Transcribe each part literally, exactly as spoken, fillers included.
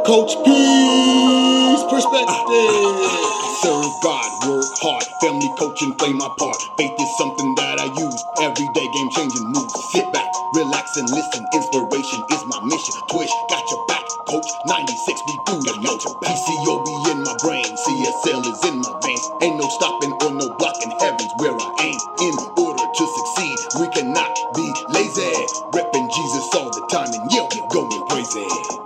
Coach P's perspective. Serve God, work hard, family coaching, play my part. Faith is something that I use every day, game changing moves. Sit back, relax and listen. Inspiration is my mission. Twitch, got your back, coach. ninety-six, we do the yo. P C O B in my brain, C S L is in my veins. Ain't no stopping or no blocking, heaven's where I aim. In order to succeed, we cannot be lazy. Repping Jesus all the time and yeah, we going crazy.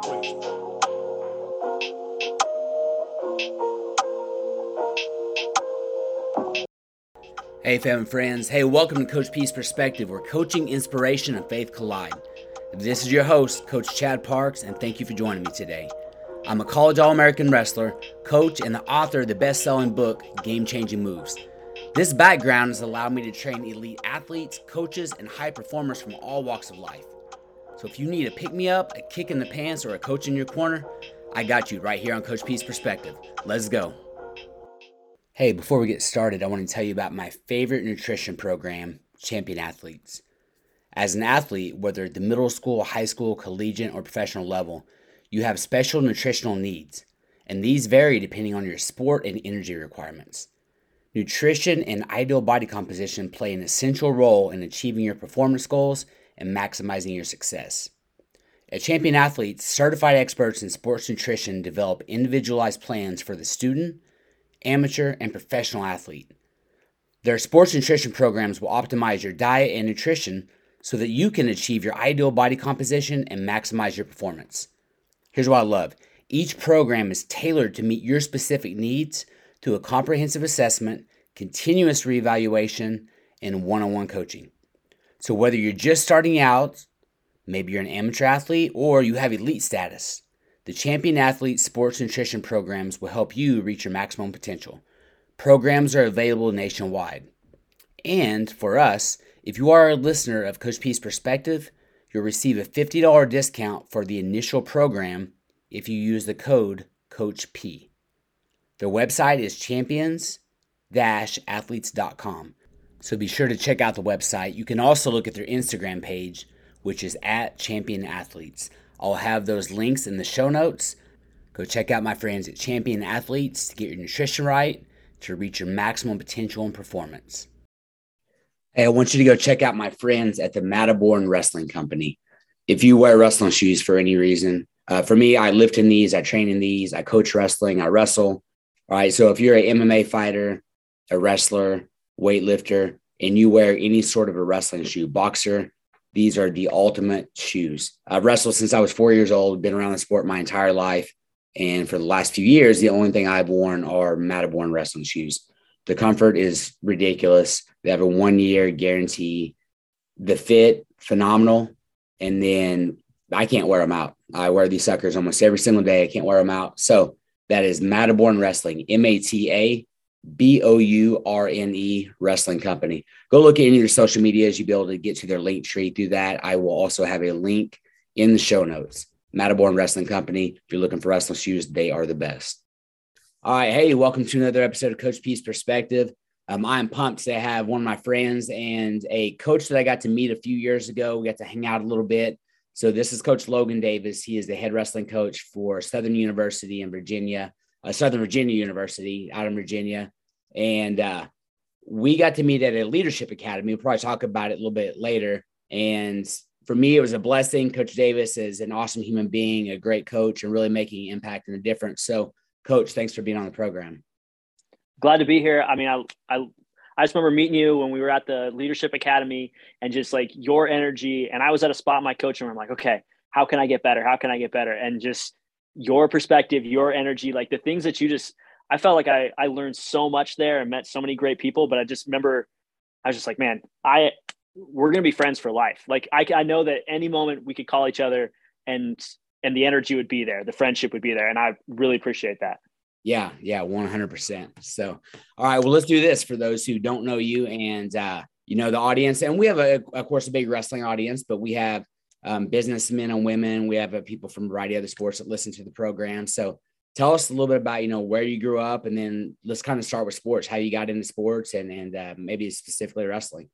Hey fam and friends, hey welcome to Coach P's Perspective, where coaching, inspiration, and faith collide. This is your host, Coach Chad Parks, and thank you for joining me today. I'm a college All-American wrestler, coach, and the author of the best-selling book, Game Changing Moves. This background has allowed me to train elite athletes, coaches, and high performers from all walks of life. So if you need a pick-me-up, a kick in the pants, or a coach in your corner, I got you right here on Coach P's Perspective. Let's go. Hey, before we get started, I want to tell you about my favorite nutrition program, Champion Athletes. As an athlete, whether at the middle school, high school, collegiate, or professional level, you have special nutritional needs, and these vary depending on your sport and energy requirements. Nutrition and ideal body composition play an essential role in achieving your performance goals and maximizing your success. At Champion Athletes, certified experts in sports nutrition develop individualized plans for the student, amateur, and professional athlete. Their sports nutrition programs will optimize your diet and nutrition so that you can achieve your ideal body composition and maximize your performance. Here's what I love. Each program is tailored to meet your specific needs through a comprehensive assessment, continuous reevaluation, and one-on-one coaching. So whether you're just starting out, maybe you're an amateur athlete, or you have elite status, the Champion Athlete Sports Nutrition Programs will help you reach your maximum potential. Programs are available nationwide. And for us, if you are a listener of Coach P's Perspective, you'll receive a fifty dollars discount for the initial program if you use the code Coach P. Their website is champions dash athletes dot com. So be sure to check out the website. You can also look at their Instagram page, which is at Champion Athletes. I'll have those links in the show notes. Go check out my friends at Champion Athletes to get your nutrition right, to reach your maximum potential and performance. Hey, I want you to go check out my friends at the Matterborn Wrestling Company. If you wear wrestling shoes for any reason, uh, for me, I lift in these, I train in these, I coach wrestling, I wrestle. All right, so if you're an M M A fighter, a wrestler, weightlifter, and you wear any sort of a wrestling shoe, boxer, these are the ultimate shoes. I've wrestled since I was four years old, been around the sport my entire life. And for the last few years, the only thing I've worn are Matterborn wrestling shoes. The comfort is ridiculous. They have a one-year guarantee. The fit, phenomenal. And then I can't wear them out. I wear these suckers almost every single day. I can't wear them out. So that is Matterborn Wrestling, M A T A B O U R N E Wrestling Company. Go look at any of their social medias. You'll be able to get to their link tree through that. I will also have a link in the show notes. Matterborn Wrestling Company. If you're looking for wrestling shoes, they are the best. All right. Hey, welcome to another episode of Coach P's Perspective. Um, I'm pumped to have one of my friends and a coach that I got to meet a few years ago. We got to hang out a little bit. So this is Coach Logan Davis. He is the head wrestling coach for Southern University in Virginia. Uh, Southern Virginia University out in Virginia. And uh, we got to meet at a leadership academy. We'll probably talk about it a little bit later. And for me, it was a blessing. Coach Davis is an awesome human being, a great coach, and really making an impact and a difference. So, Coach, thanks for being on the program. Glad to be here. I mean, I, I, I just remember meeting you when we were at the leadership academy and just like your energy. And I was at a spot in my coaching room. I'm like, okay, how can I get better? How can I get better? And just your perspective, your energy, like the things that you just, I felt like I, I learned so much there and met so many great people, but I just remember, I was just like, man, I, we're going to be friends for life. Like I, I know that any moment we could call each other and, and the energy would be there. The friendship would be there. And I really appreciate that. Yeah. Yeah. one hundred percent. So, all right, well, let's do this for those who don't know you and, uh, you know, the audience. And we have a, of course, a big wrestling audience, but we have um, businessmen and women. We have uh, people from a variety of other sports that listen to the program. So tell us a little bit about, you know, where you grew up, and then let's kind of start with sports, how you got into sports and, and uh, maybe specifically wrestling.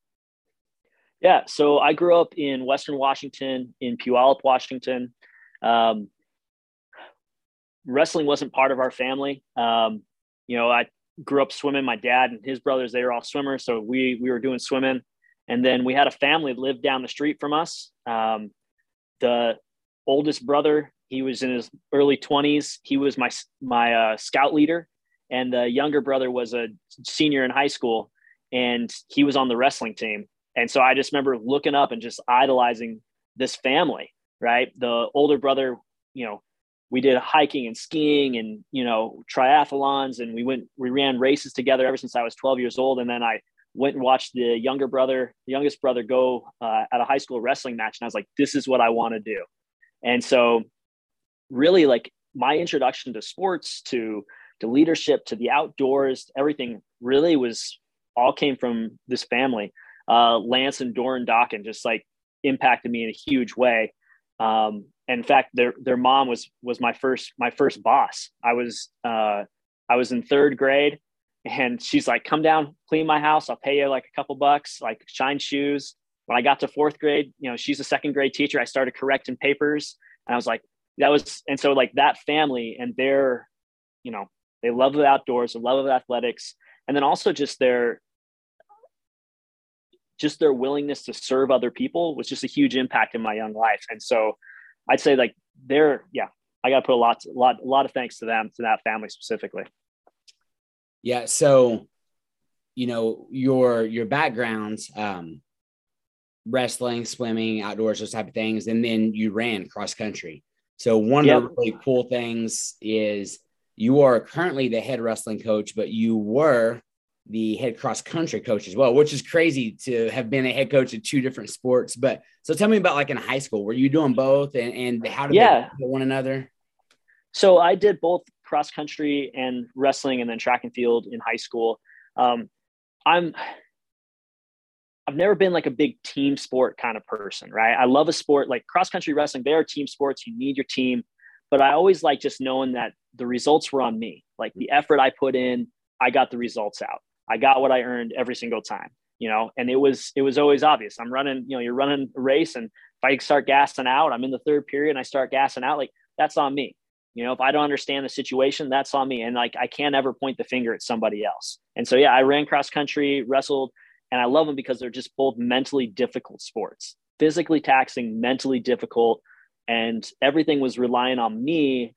Yeah. So I grew up in Western Washington, in Puyallup, Washington. Um, wrestling wasn't part of our family. Um, you know, I grew up swimming. My dad and his brothers, they were all swimmers. So we, we were doing swimming. And then we had a family lived down the street from us. Um, the oldest brother, he was in his early twenties. He was my, my uh, scout leader. And the younger brother was a senior in high school, and he was on the wrestling team. And so I just remember looking up and just idolizing this family, right? The older brother, you know, we did hiking and skiing and, you know, triathlons, and we went, we ran races together ever since I was twelve years old. And then I went and watched the younger brother, the youngest brother go uh, at a high school wrestling match. And I was like, this is what I want to do. And so really, like, my introduction to sports, to, to leadership, to the outdoors, everything really was all came from this family. Uh, Lance and Doran Dawkin just like impacted me in a huge way. Um, and in fact, their, their mom was, was my first, my first boss. I was, uh, I was in third grade, and she's like, come down, clean my house. I'll pay you like a couple bucks, like shine shoes. When I got to fourth grade, you know, she's a second grade teacher. I started correcting papers, and I was like, that was, and so like that family and their, you know, they love the outdoors, the love of athletics. And then also just their, just their willingness to serve other people was just a huge impact in my young life. And so I'd say like they're, yeah, I got to put a lot, a lot, a lot of thanks to them, to that family specifically. Yeah. So, you know, your, your backgrounds, um, wrestling, swimming, outdoors, those type of things. And then you ran cross country. So one Yep. of the really cool things is you are currently the head wrestling coach, but you were the head cross country coach as well, which is crazy to have been a head coach of two different sports. But so tell me about like in high school, were you doing both, and, and how did yeah. they one another? So I did both cross country and wrestling, and then track and field in high school. Um, I'm, I've never been like a big team sport kind of person, right? I love a sport like cross country, wrestling. They are team sports. You need your team, but I always like just knowing that the results were on me. Like the effort I put in, I got the results out. I got what I earned every single time, you know, and it was, it was always obvious. I'm running, you know, you're running a race, and if I start gassing out, I'm in the third period and I start gassing out, like that's on me. You know, if I don't understand the situation, that's on me. And like, I can't ever point the finger at somebody else. And so, yeah, I ran cross country, wrestled, and I love them because they're just both mentally difficult sports, physically taxing, mentally difficult. And everything was relying on me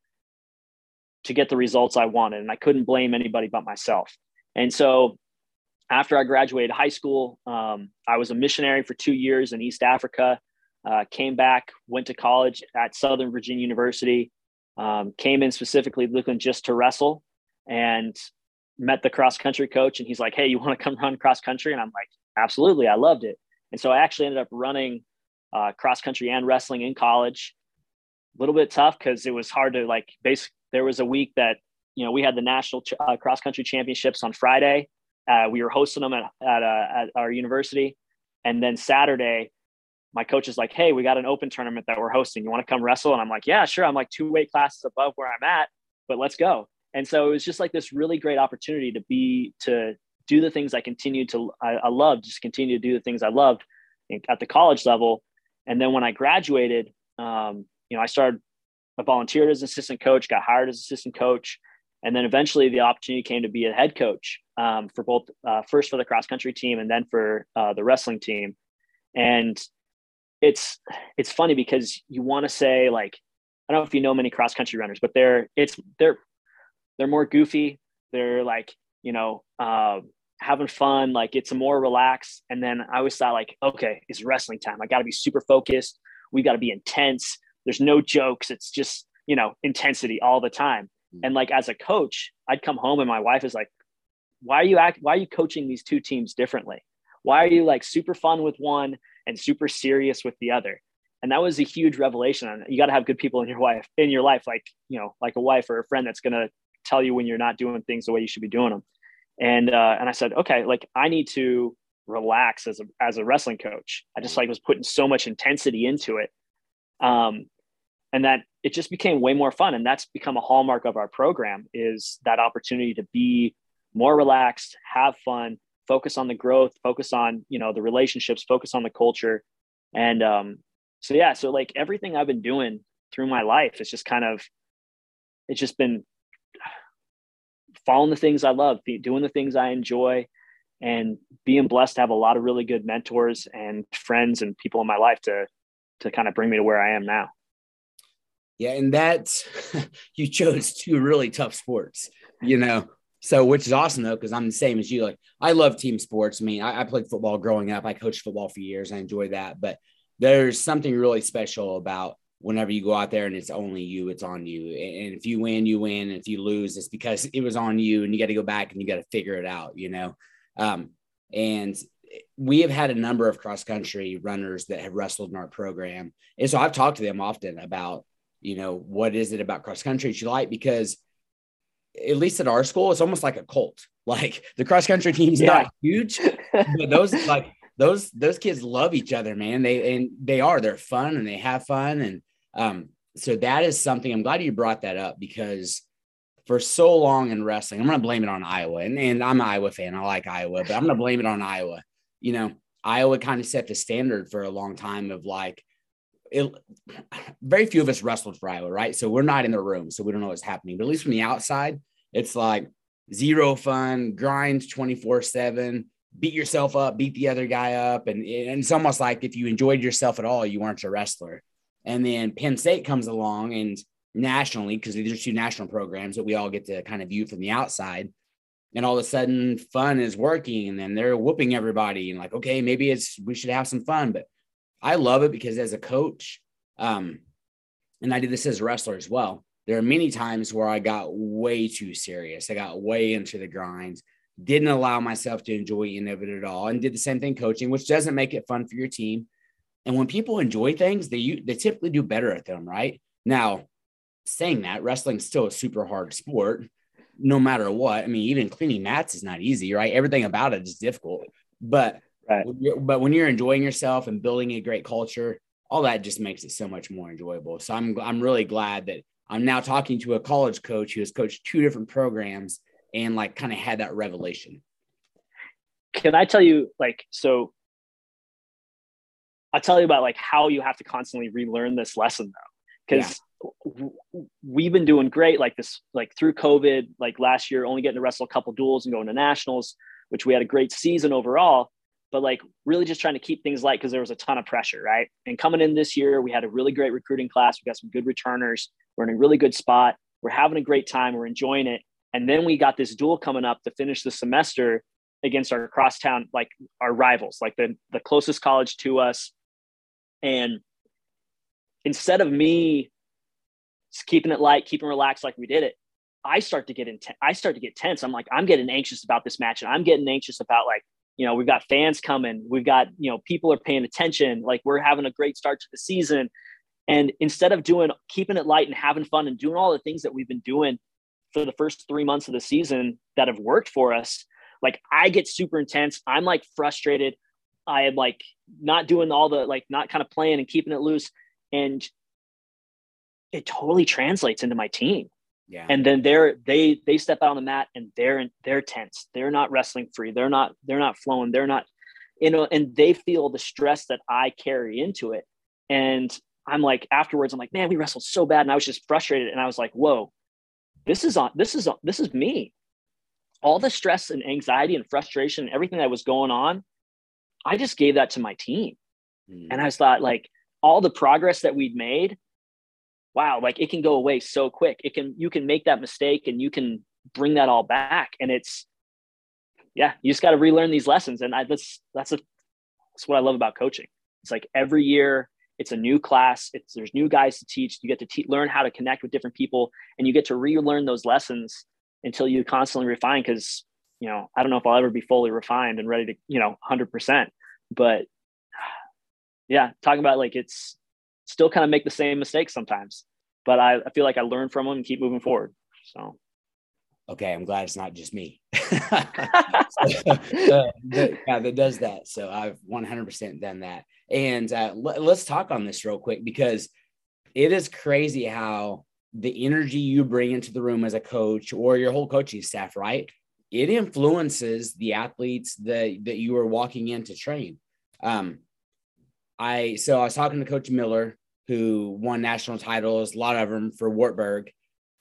to get the results I wanted. And I couldn't blame anybody but myself. And so after I graduated high school, um, I was a missionary for two years in East Africa, uh, came back, went to college at Southern Virginia University, um, came in specifically looking just to wrestle, and met the cross country coach. And he's like, hey, you want to come run cross country? And I'm like, absolutely. I loved it. And so I actually ended up running uh, cross country and wrestling in college. A little bit tough because it was hard to like, basically, there was a week that, you know, we had the national ch- uh, cross country championships on Friday. Uh, we were hosting them at, at, uh, at our university. And then Saturday, my coach is like, hey, we got an open tournament that we're hosting. You want to come wrestle? And I'm like, yeah, sure. I'm like two weight classes above where I'm at, but let's go. And so it was just like this really great opportunity to be, to do the things I continued to, I, I loved, just continue to do the things I loved at the college level. And then when I graduated, um, you know, I started, I volunteered as an assistant coach, got hired as assistant coach. And then eventually the opportunity came to be a head coach um, for both, uh, first for the cross country team and then for uh, the wrestling team. And it's, it's funny because you want to say like, I don't know if you know many cross country runners, but they're, it's, they're, they're more goofy. They're like, you know, uh, having fun. Like it's a more relaxed. And then I always thought like, okay, it's wrestling time. I got to be super focused. We got to be intense. There's no jokes. It's just, you know, intensity all the time. And like, as a coach, I'd come home and my wife is like, why are you act, why are you coaching these two teams differently? Why are you like super fun with one and super serious with the other? And that was a huge revelation. And you got to have good people in your wife, in your life, like, you know, like a wife or a friend that's going to tell you when you're not doing things the way you should be doing them. And, uh, and I said, okay, like I need to relax as a, as a wrestling coach. I just like was putting so much intensity into it. Um, and that it just became way more fun. And that's become a hallmark of our program, is that opportunity to be more relaxed, have fun, focus on the growth, focus on, you know, the relationships, focus on the culture. And, um, so, yeah, so like everything I've been doing through my life is just kind of it's just been following the things I love, doing the things I enjoy, and being blessed to have a lot of really good mentors and friends and people in my life to, to kind of bring me to where I am now. Yeah. And that's, you chose two really tough sports, you know, so, which is awesome though, because I'm the same as you. Like, I love team sports. I mean, I, I played football growing up. I coached football for years. I enjoy that, but there's something really special about whenever you go out there and it's only you, it's on you. And if you win, you win. And if you lose, it's because it was on you, and you got to go back and you got to figure it out, you know? Um, and we have had a number of cross country runners that have wrestled in our program. And so I've talked to them often about, you know, what is it about cross country that you like? Because at least at our school, it's almost like a cult. Like, the cross country team's yeah. not huge, but those like those those kids love each other, man. They and they are they're fun and they have fun. And um, so that is something I'm glad you brought that up, because for so long in wrestling, I'm going to blame it on Iowa. And, and I'm an Iowa fan. I like Iowa, but I'm going to blame it on Iowa. You know, Iowa kind of set the standard for a long time of like, it, very few of us wrestled for Iowa, right? So we're not in the room, so we don't know what's happening. But at least from the outside, it's like zero fun, grind twenty-four seven, beat yourself up, beat the other guy up. And, and it's almost like if you enjoyed yourself at all, you weren't a wrestler. And then Penn State comes along, and nationally, because these are two national programs that we all get to kind of view from the outside, and all of a sudden fun is working, and then they're whooping everybody, and like, okay, maybe it's, we should have some fun. But I love it because as a coach, um, and I did this as a wrestler as well, there are many times where I got way too serious. I got way into the grind, didn't allow myself to enjoy any of it at all, and did the same thing coaching, which doesn't make it fun for your team. And when people enjoy things, they they typically do better at them, right? Now, saying that, wrestling's still a super hard sport, no matter what. I mean, even cleaning mats is not easy, right? Everything about it is difficult. But, right. when you're, but when you're enjoying yourself and building a great culture, all that just makes it so much more enjoyable. So I'm I'm really glad that I'm now talking to a college coach who has coached two different programs and like kind of had that revelation. Can I tell you, like, so I'll tell you about like how you have to constantly relearn this lesson though. Because yeah. we've been doing great, like this, like through COVID, like last year, only getting to wrestle a couple duels and going to nationals, which we had a great season overall, but like really just trying to keep things light because there was a ton of pressure, right? And coming in this year, we had a really great recruiting class. We got some good returners. We're in a really good spot. We're having a great time. We're enjoying it. And then we got this duel coming up to finish the semester against our crosstown, like our rivals, like the, the closest college to us. And instead of me keeping it light, keeping relaxed like we did it, I start to get intense. I start to get tense. I'm like, I'm getting anxious about this match, and I'm getting anxious about, like, you know, we've got fans coming, we've got, you know, people are paying attention, like we're having a great start to the season. And instead of doing, keeping it light and having fun and doing all the things that we've been doing for the first three months of the season that have worked for us, like I get super intense. I'm like frustrated. I am like not doing all the, like not kind of playing and keeping it loose. And it totally translates into my team. Yeah. And then they're, they, they step out on the mat and they're in, they're tense. They're not wrestling free. They're not, they're not flowing. They're not, you know, and they feel the stress that I carry into it. And I'm like, afterwards, I'm like, man, we wrestled so bad. And I was just frustrated. And I was like, whoa, this is on, this is, on, this is me. All the stress and anxiety and frustration, and everything that was going on, I just gave that to my team. Mm. And I was thought, like, all the progress that we'd made, wow, like it can go away so quick. It can, you can make that mistake and you can bring that all back. And it's, yeah, you just got to relearn these lessons. And I, that's, that's a, that's what I love about coaching. It's like every year it's a new class. It's, there's new guys to teach. You get to te- learn how to connect with different people, and you get to relearn those lessons until you constantly refine. Cause you know, I don't know if I'll ever be fully refined and ready to, you know, one hundred percent, but yeah, talking about like, it's still kind of make the same mistakes sometimes, but I, I feel like I learn from them and keep moving forward. So. Okay. I'm glad it's not just me. so, uh, that, yeah, that does that. So I've one hundred percent done that. And uh, l- let's talk on this real quick, because it is crazy how the energy you bring into the room as a coach or your whole coaching staff, right? It influences the athletes that, that you are walking in to train. Um, I, so I was talking to Coach Miller, who won national titles, a lot of them for Wartburg.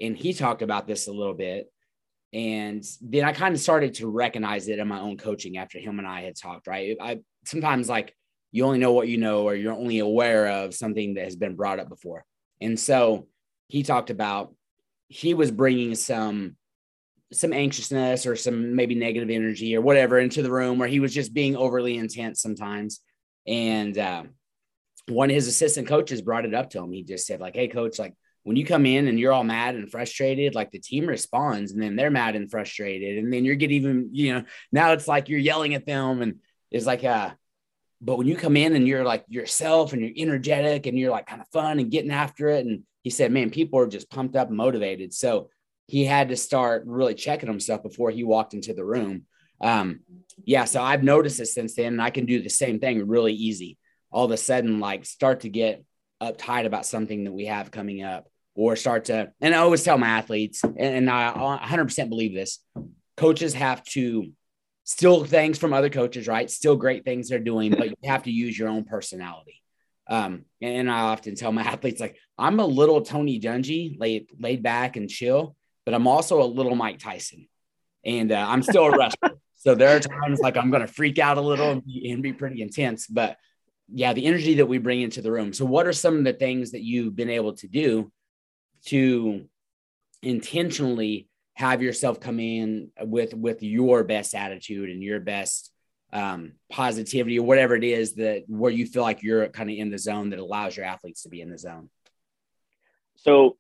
And he talked about this a little bit. And then I kind of started to recognize it in my own coaching after him and I had talked, right? I sometimes like you only know what you know, or you're only aware of something that has been brought up before. And so he talked about, he was bringing some, some anxiousness or some maybe negative energy or whatever into the room, where he was just being overly intense sometimes. And uh, one of his assistant coaches brought it up to him. He just said like, hey coach, like when you come in and you're all mad and frustrated, like the team responds and then they're mad and frustrated. And then you're getting even, you know, now it's like you're yelling at them, and it's like, uh, but when you come in and you're like yourself and you're energetic and you're like kind of fun and getting after it. And he said, man, people are just pumped up and motivated. So he had to start really checking himself before he walked into the room. Um, yeah. So I've noticed it since then, and I can do the same thing really easy. All of a sudden, like start to get uptight about something that we have coming up, or start to, and I always tell my athletes, and, and I one hundred percent believe this, coaches have to steal things from other coaches, right? Still great things they're doing, but you have to use your own personality. Um, and I often tell my athletes, like, I'm a little Tony Dungy, laid, laid back and chill, but I'm also a little Mike Tyson, and uh, I'm still a wrestler. So there are times like I'm going to freak out a little and be, and be pretty intense, but yeah, the energy that we bring into the room. So what are some of the things that you've been able to do to intentionally have yourself come in with, with your best attitude and your best um, positivity, or whatever it is that where you feel like you're kind of in the zone that allows your athletes to be in the zone? So,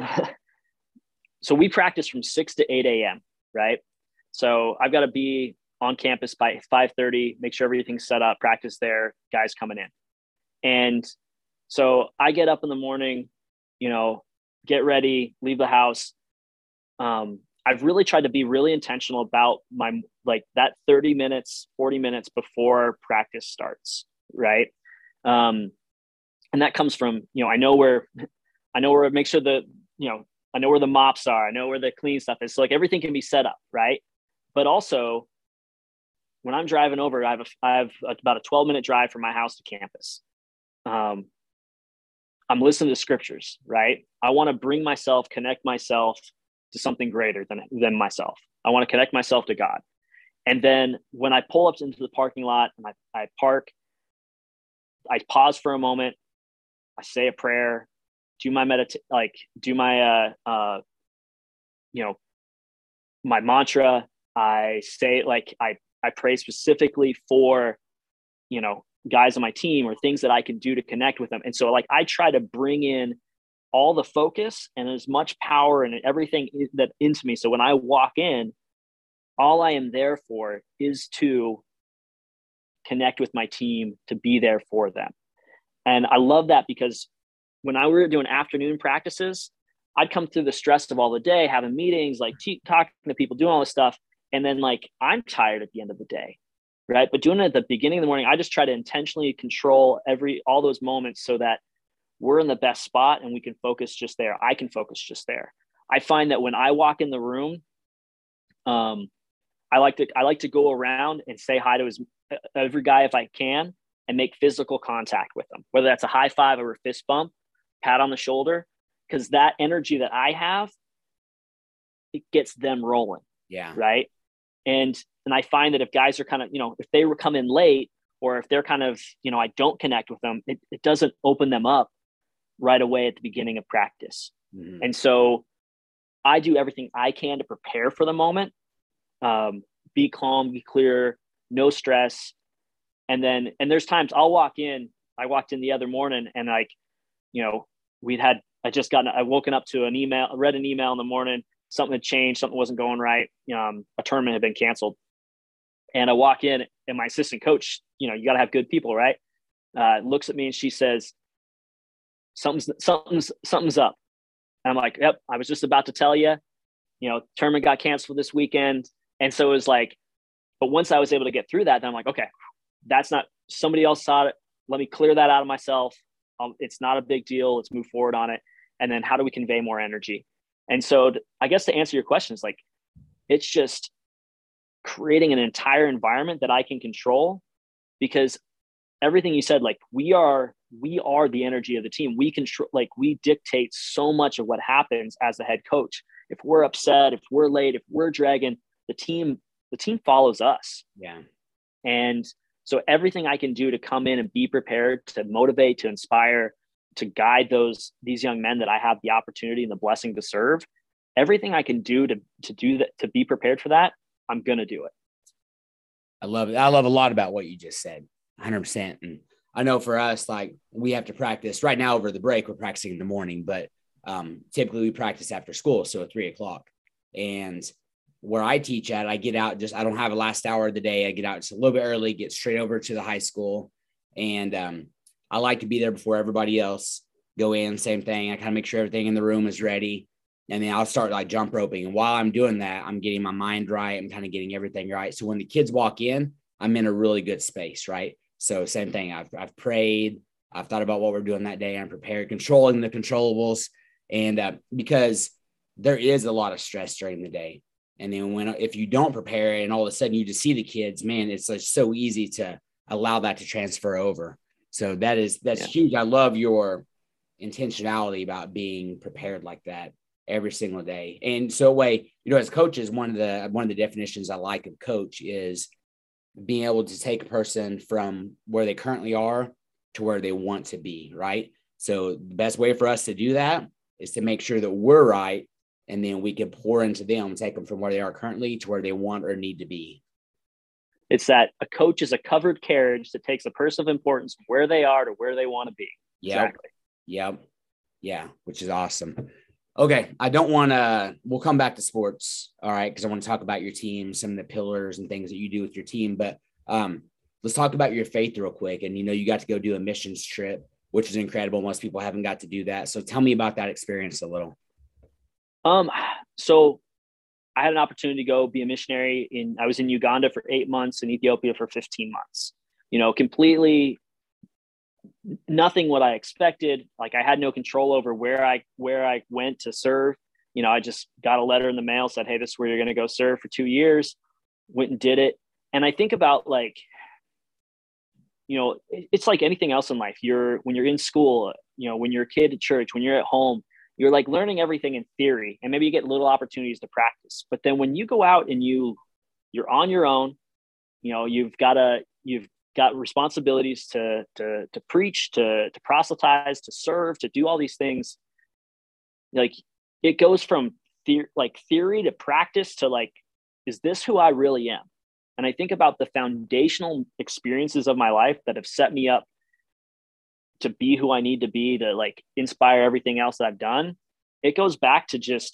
so we practice from six to eight a.m. right? So I've got to be on campus by five thirty, make sure everything's set up, practice there, guys coming in. And so I get up in the morning, you know, get ready, leave the house. Um, I've really tried to be really intentional about my, like that thirty minutes, forty minutes before practice starts. Right. Um, and that comes from, you know, I know where, I know where, make sure that, you know, I know where the mops are. I know where the clean stuff is. So like everything can be set up. Right. But also when I'm driving over, I have, a, I have about a twelve minute drive from my house to campus. Um, I'm listening to scriptures, right? I want to bring myself, connect myself to something greater than, than myself. I want to connect myself to God. And then when I pull up into the parking lot and I, I park, I pause for a moment. I say a prayer, do my medit, like do my, uh, uh, you know, my mantra. I say, like, I, I pray specifically for, you know, guys on my team or things that I can do to connect with them. And so like, I try to bring in all the focus and as much power and everything that into me. So when I walk in, all I am there for is to connect with my team, to be there for them. And I love that because when I were doing afternoon practices, I'd come through the stress of all the day, having meetings, like t- talking to people, doing all this stuff. And then like, I'm tired at the end of the day. Right. But doing it at the beginning of the morning, I just try to intentionally control every, all those moments so that we're in the best spot and we can focus just there. I can focus just there. I find that when I walk in the room, um, I like to, I like to go around and say hi to his, every guy if I can, and make physical contact with them, whether that's a high five or a fist bump, pat on the shoulder, because that energy that I have, it gets them rolling. Yeah. Right. And, and I find that if guys are kind of, you know, if they were coming late or if they're kind of, you know, I don't connect with them, it, it doesn't open them up right away at the beginning of practice. Mm-hmm. And so I do everything I can to prepare for the moment, um, be calm, be clear, no stress. And then, and there's times I'll walk in, I walked in the other morning and like, you know, we'd had, I just got, I woken up to an email, read an email in the morning, something had changed, something wasn't going right. Um, a tournament had been canceled. And I walk in and my assistant coach, you know, you got to have good people, right? Uh, looks at me and she says, something's, something's, something's up. And I'm like, yep, I was just about to tell you, you know, tournament got canceled this weekend. And so it was like, but once I was able to get through that, then I'm like, okay, that's not, somebody else saw it. Let me clear that out of myself. Um, it's not a big deal. Let's move forward on it. And then how do we convey more energy? And so I guess to answer your questions, like, it's just creating an entire environment that I can control, because everything you said, like, we are we are the energy of the team. We control, like we dictate so much of what happens as the head coach. If we're upset, if we're late, if we're dragging, the team, the team follows us. Yeah. And so everything I can do to come in and be prepared, to motivate, to inspire, to guide those, these young men that I have the opportunity and the blessing to serve, everything I can do to, to do that, to be prepared for that, I'm going to do it. I love it. I love a lot about what you just said, one hundred percent. And I know for us, like we have to practice right now over the break, we're practicing in the morning, but um, typically we practice after school. So at three o'clock. And where I teach at, I get out just, I don't have a last hour of the day. I get out just a little bit early, get straight over to the high school. And um, I like to be there before everybody else, go in, same thing. I kind of make sure everything in the room is ready. And then I'll start like jump roping. And while I'm doing that, I'm getting my mind right. I'm kind of getting everything right. So when the kids walk in, I'm in a really good space, right? So same thing. I've, I've prayed. I've thought about what we're doing that day. I'm prepared, controlling the controllables. And uh, because there is a lot of stress during the day. And then when, if you don't prepare and all of a sudden you just see the kids, man, it's like so easy to allow that to transfer over. So that is, that's yeah. huge. I love your intentionality about being prepared like that every single day. And so way, you know, as coaches, one of the, one of the definitions I like of coach is being able to take a person from where they currently are to where they want to be. Right. So the best way for us to do that is to make sure that we're right. And then we can pour into them, take them from where they are currently to where they want or need to be. It's that a coach is a covered carriage that takes a person of importance from where they are to where they want to be. Yep. Exactly. Yep. Yeah. Which is awesome. Okay. I don't want to, we'll come back to sports. All right. Cause I want to talk about your team, some of the pillars and things that you do with your team, but um, let's talk about your faith real quick. And, you know, you got to go do a missions trip, which is incredible. Most people haven't got to do that. So tell me about that experience a little. Um, so I had an opportunity to go be a missionary in, I was in Uganda for eight months and Ethiopia for fifteen months, you know, completely nothing what I expected. Like I had no control over where I, where I went to serve. You know, I just got a letter in the mail, said, hey, this is where you're going to go serve for two years, went and did it. And I think about like, you know, it's like anything else in life. You're, when you're in school, you know, when you're a kid at church, when you're at home, you're like learning everything in theory, and maybe you get little opportunities to practice. But then when you go out and you, you're on your own, you know, you've got to, you've got responsibilities to, to, to preach, to, to proselytize, to serve, to do all these things. Like it goes from the, like theory to practice to like, is this who I really am? And I think about the foundational experiences of my life that have set me up to be who I need to be, to like inspire everything else that I've done. It goes back to just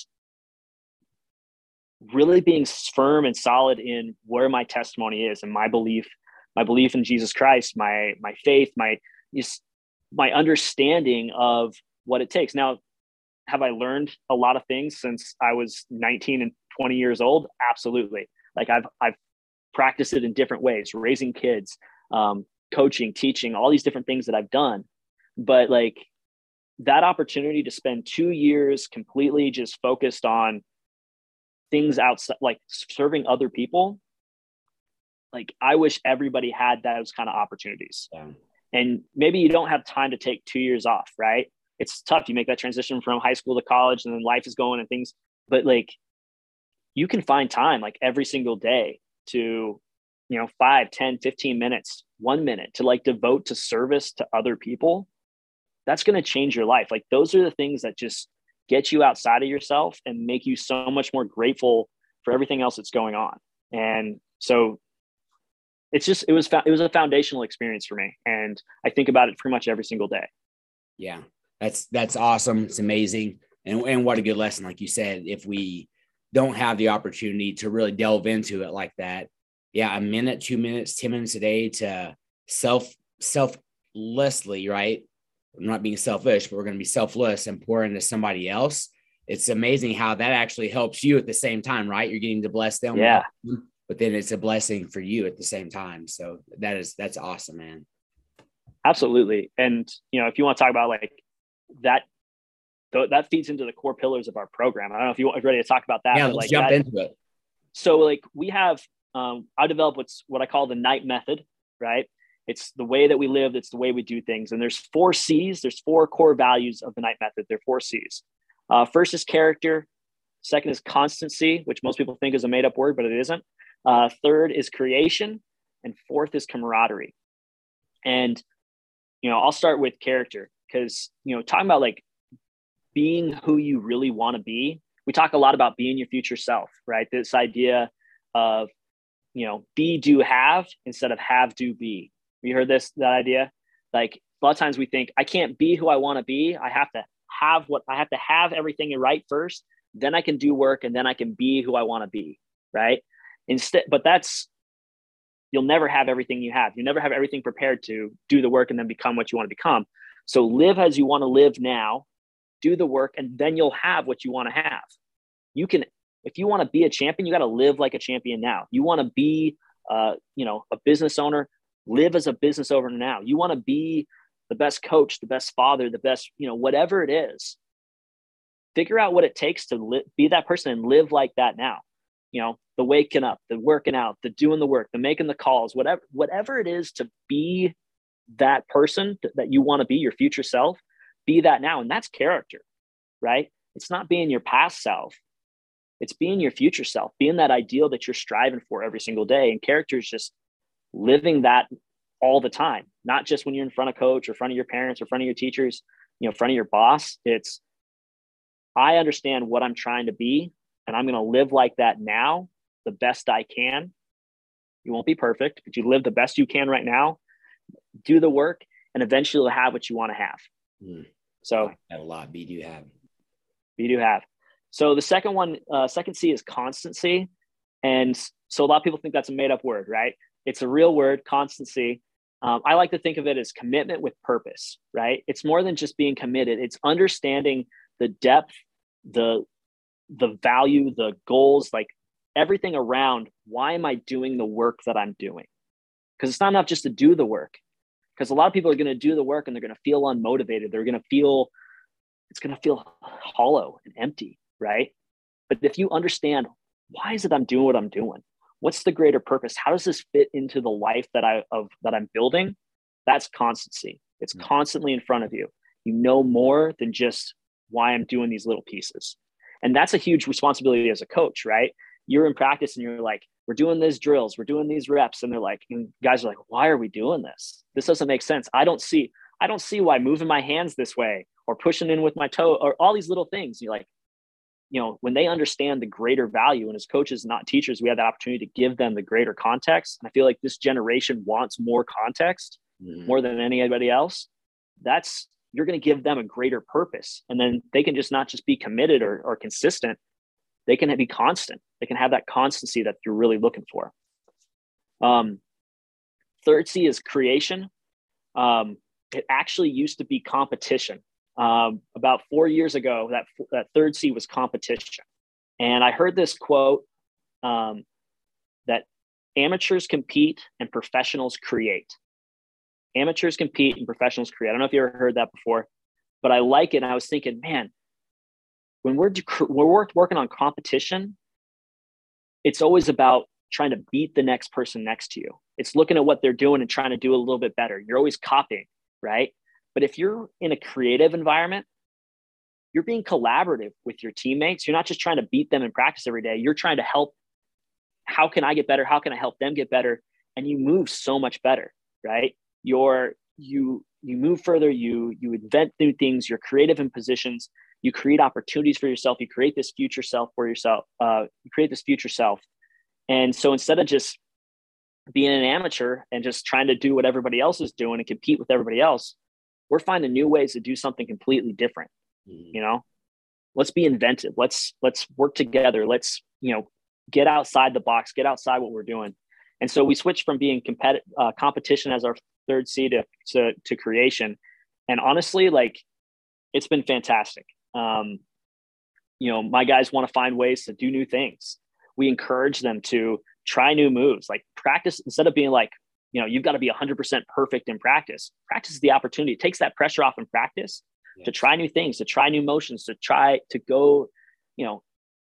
really being firm and solid in where my testimony is and my belief, my belief in Jesus Christ, my, my faith, my, my understanding of what it takes. Now, have I learned a lot of things since I was nineteen and twenty years old? Absolutely. Like I've, I've practiced it in different ways, raising kids, um, coaching, teaching, all these different things that I've done. But like that opportunity to spend two years completely just focused on things outside, like serving other people. Like I wish everybody had those kind of opportunities. Yeah. And maybe you don't have time to take two years off, right? It's tough. You make that transition from high school to college and then life is going and things, but like you can find time like every single day to, you know, five, ten, fifteen minutes, one minute to like devote to service to other people. That's going to change your life. Like those are the things that just get you outside of yourself and make you so much more grateful for everything else that's going on. And so it's just, it was, it was a foundational experience for me. And I think about it pretty much every single day. Yeah, that's, that's awesome. It's amazing. And, and what a good lesson. Like you said, if we don't have the opportunity to really delve into it like that, yeah, a minute, two minutes, ten minutes a day to self, selflessly, right? I'm not being selfish, but we're going to be selfless and pour into somebody else. It's amazing how that actually helps you at the same time, right? You're getting to bless them. Yeah. But then it's a blessing for you at the same time. So that is, that's awesome, man. Absolutely. And, you know, if you want to talk about like that, th- that feeds into the core pillars of our program. I don't know if you want ready to talk about that. Yeah, let's like jump that, into it. So like we have, um, I developed what's what I call the night method, right? It's the way that we live. It's the way we do things. And there's four C's. There's four core values of the Knight Method. There are four C's. Uh, first is character. Second is constancy, which most people think is a made up word, but it isn't. Uh, third is creation. And fourth is camaraderie. And, you know, I'll start with character because, you know, talking about like being who you really want to be. We talk a lot about being your future self, right? This idea of, you know, be, do, have instead of have, do, be. You heard this, that idea? Like a lot of times we think I can't be who I want to be. I have to have what I have to have everything right first. Then I can do work and then I can be who I want to be. Right. Instead, but that's, you'll never have everything you have. You never have everything prepared to do the work and then become what you want to become. So live as you want to live now, do the work, and then you'll have what you want to have. You can, if you want to be a champion, you got to live like a champion now. You want to be, uh, you know, a business owner, live as a business owner now. You want to be the best coach, the best father, the best, you know, whatever it is, figure out what it takes to li- be that person and live like that now. You know, the waking up, the working out, the doing the work, the making the calls, whatever, whatever it is to be that person th- that you want to be, your future self, be that now. And that's character, right? It's not being your past self. It's being your future self, being that ideal that you're striving for every single day. And character is just living that all the time, not just when you're in front of coach or front of your parents or front of your teachers, you know, front of your boss. It's, I understand what I'm trying to be, and I'm going to live like that now, the best I can. You won't be perfect, but you live the best you can right now, do the work, and eventually you'll have what you want to have. Mm. So have a lot. Be do have. Be do have. So the second one, uh, second C is constancy. And so a lot of people think that's a made up word, right? It's a real word, constancy. Um, I like to think of it as commitment with purpose, right? It's more than just being committed. It's understanding the depth, the, the value, the goals, like everything around why am I doing the work that I'm doing? Because it's not enough just to do the work. Because a lot of people are going to do the work and they're going to feel unmotivated. They're going to feel, it's going to feel hollow and empty, right? But if you understand, why is it I'm doing what I'm doing? What's the greater purpose? How does this fit into the life that I of that I'm building? That's constancy. It's mm-hmm. constantly in front of you. You know more than just why I'm doing these little pieces. And that's a huge responsibility as a coach, right? You're in practice and you're like, we're doing these drills, we're doing these reps. And they're like, and guys are like, why are we doing this? This doesn't make sense. I don't see, I don't see why moving my hands this way or pushing in with my toe or all these little things. You're like, you know, when they understand the greater value, and as coaches, not teachers, we have the opportunity to give them the greater context. And I feel like this generation wants more context mm-hmm. more than anybody else. That's, you're going to give them a greater purpose. And then they can just not just be committed or, or consistent. They can be constant. They can have that constancy that you're really looking for. Um, third C is creation. Um, it actually used to be competition. Um, about four years ago, that, that third C was competition. And I heard this quote um, that amateurs compete and professionals create. Amateurs compete and professionals create. I don't know if you ever heard that before, but I like it. And I was thinking, man, when we're, we're working on competition, it's always about trying to beat the next person next to you. It's looking at what they're doing and trying to do a little bit better. You're always copying, right? But if you're in a creative environment, you're being collaborative with your teammates. You're not just trying to beat them in practice every day. You're trying to help. How can I get better? How can I help them get better? And you move so much better, right? You're, you, you move further, you, you invent new things, you're creative in positions, you create opportunities for yourself. You create this future self for yourself. Uh, you create this future self. And so instead of just being an amateur and just trying to do what everybody else is doing and compete with everybody else, we're finding new ways to do something completely different. Mm-hmm. You know, let's be inventive. Let's, let's work together. Let's, you know, get outside the box, get outside what we're doing. And so we switched from being competitive, uh, competition as our third C to, to, to creation. And honestly, like, it's been fantastic. Um, you know, my guys want to find ways to do new things. We encourage them to try new moves, like practice instead of being like, you know, you've got to be one hundred percent perfect in practice. Practice is the opportunity. It takes that pressure off in practice yeah. to try new things, to try new motions, to try to go, you know,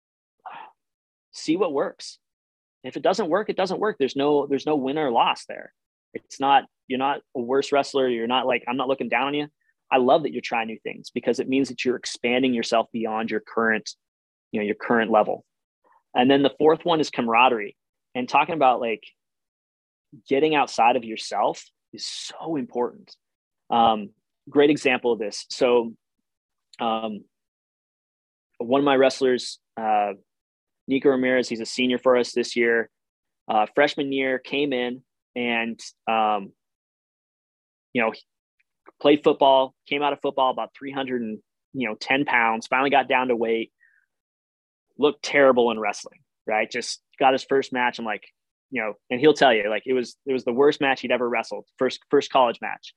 see what works. If it doesn't work, it doesn't work. There's no, there's no win or loss there. It's not, you're not a worse wrestler. You're not like, I'm not looking down on you. I love that you're trying new things because it means that you're expanding yourself beyond your current, you know, your current level. And then the fourth one is camaraderie, and talking about like getting outside of yourself is so important. Um, great example of this. So um, one of my wrestlers, uh, Nico Ramirez, he's a senior for us this year. Uh, freshman year came in and, um, you know, played football, came out of football about three hundred and, you know, ten pounds, finally got down to weight, looked terrible in wrestling, right? Just got his first match. I'm like, you know, and he'll tell you, like, it was, it was the worst match he'd ever wrestled, first, first college match.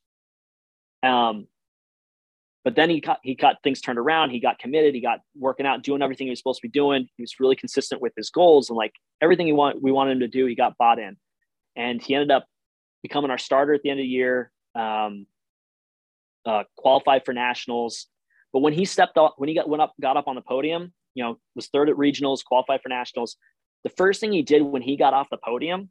Um, but then he got, he got things turned around. He got committed. He got working out, doing everything he was supposed to be doing. He was really consistent with his goals, and like everything he want, we wanted him to do, he got bought in, and he ended up becoming our starter at the end of the year. Um, uh, qualified for nationals. But when he stepped up, when he got, went up, got up on the podium, you know, was third at regionals, qualified for nationals. The first thing he did when he got off the podium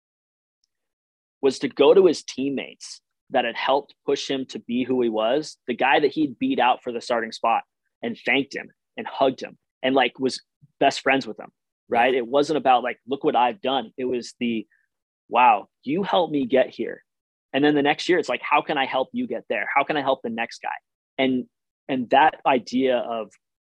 was to go to his teammates that had helped push him to be who he was, the guy that he'd beat out for the starting spot, and thanked him and hugged him and like was best friends with him. Right. It wasn't about like, look what I've done. It was the, wow, you helped me get here. And then the next year, it's like, how can I help you get there? How can I help the next guy? And, and that idea of,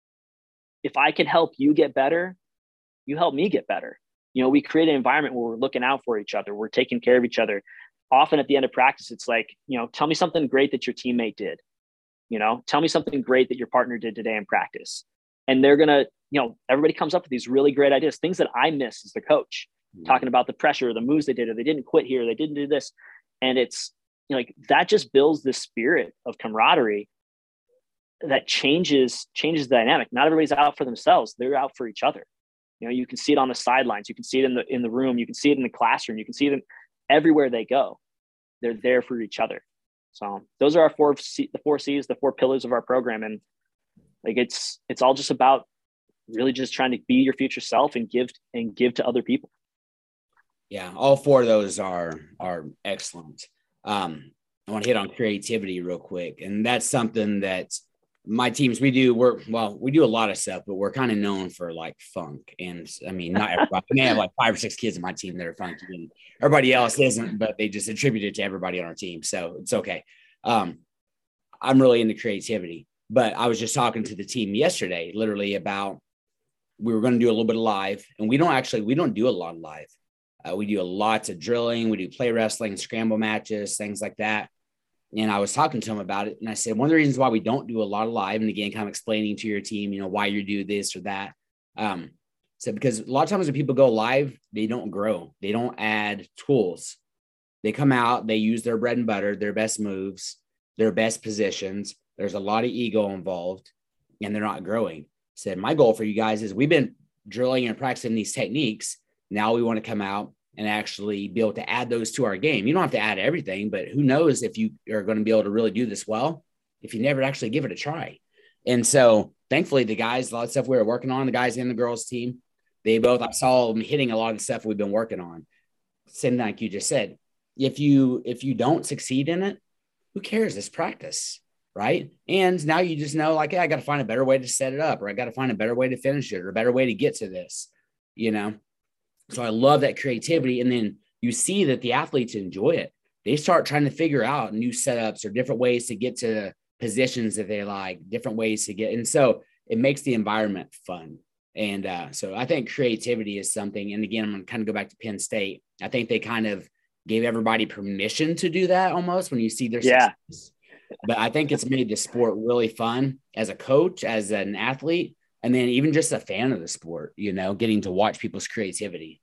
if I can help you get better, you help me get better. You know, we create an environment where we're looking out for each other. We're taking care of each other. Often at the end of practice, it's like, you know, tell me something great that your teammate did. You know, tell me something great that your partner did today in practice. And they're going to, you know, everybody comes up with these really great ideas, things that I miss as the coach, mm-hmm. talking about the pressure, the moves they did, or they didn't quit here, they didn't do this. And it's, you know, like that just builds this spirit of camaraderie that changes, changes the dynamic. Not everybody's out for themselves. They're out for each other. You know, you can see it on the sidelines. You can see it in the, in the room. You can see it in the classroom. You can see it in everywhere they go. They're there for each other. So those are our four, C, the four C's, the four pillars of our program. And like, it's, it's all just about really just trying to be your future self and give, and give to other people. Yeah. All four of those are, are excellent. Um, I want to hit on creativity real quick. And that's something that my teams, we do work, well, we do a lot of stuff, but we're kind of known for like funk. And I mean, not everybody, I may have like five or six kids on my team that are funky, and everybody else isn't, but they just attribute it to everybody on our team. So it's okay. Um, I'm really into creativity, but I was just talking to the team yesterday, literally about, we were going to do a little bit of live, and we don't actually, we don't do a lot of live. Uh, we do a lot of drilling. We do play wrestling, scramble matches, things like that. And I was talking to him about it. And I said, one of the reasons why we don't do a lot of live, and again, kind of explaining to your team, you know, why you do this or that. Um, so because a lot of times when people go live, they don't grow. They don't add tools. They come out, they use their bread and butter, their best moves, their best positions. There's a lot of ego involved, and they're not growing. Said, my goal for you guys is, we've been drilling and practicing these techniques. Now we want to come out and actually be able to add those to our game. You don't have to add everything, but who knows if you are going to be able to really do this well if you never actually give it a try. And so thankfully, the guys, a lot of stuff we were working on, the guys and the girls team, they both, I saw them hitting a lot of the stuff we've been working on. Same like you just said, if you, if you don't succeed in it, who cares? It's practice, right? And now you just know, like, hey, I got to find a better way to set it up, or I got to find a better way to finish it, or a better way to get to this, you know? So I love that creativity. And then you see that the athletes enjoy it. They start trying to figure out new setups or different ways to get to positions that they like, different ways to get. And so it makes the environment fun. And uh, so I think creativity is something. And again, I'm going to kind of go back to Penn State. I think they kind of gave everybody permission to do that almost when you see their yeah. success. But I think it's made the sport really fun as a coach, as an athlete. And then even just a fan of the sport, you know, getting to watch people's creativity.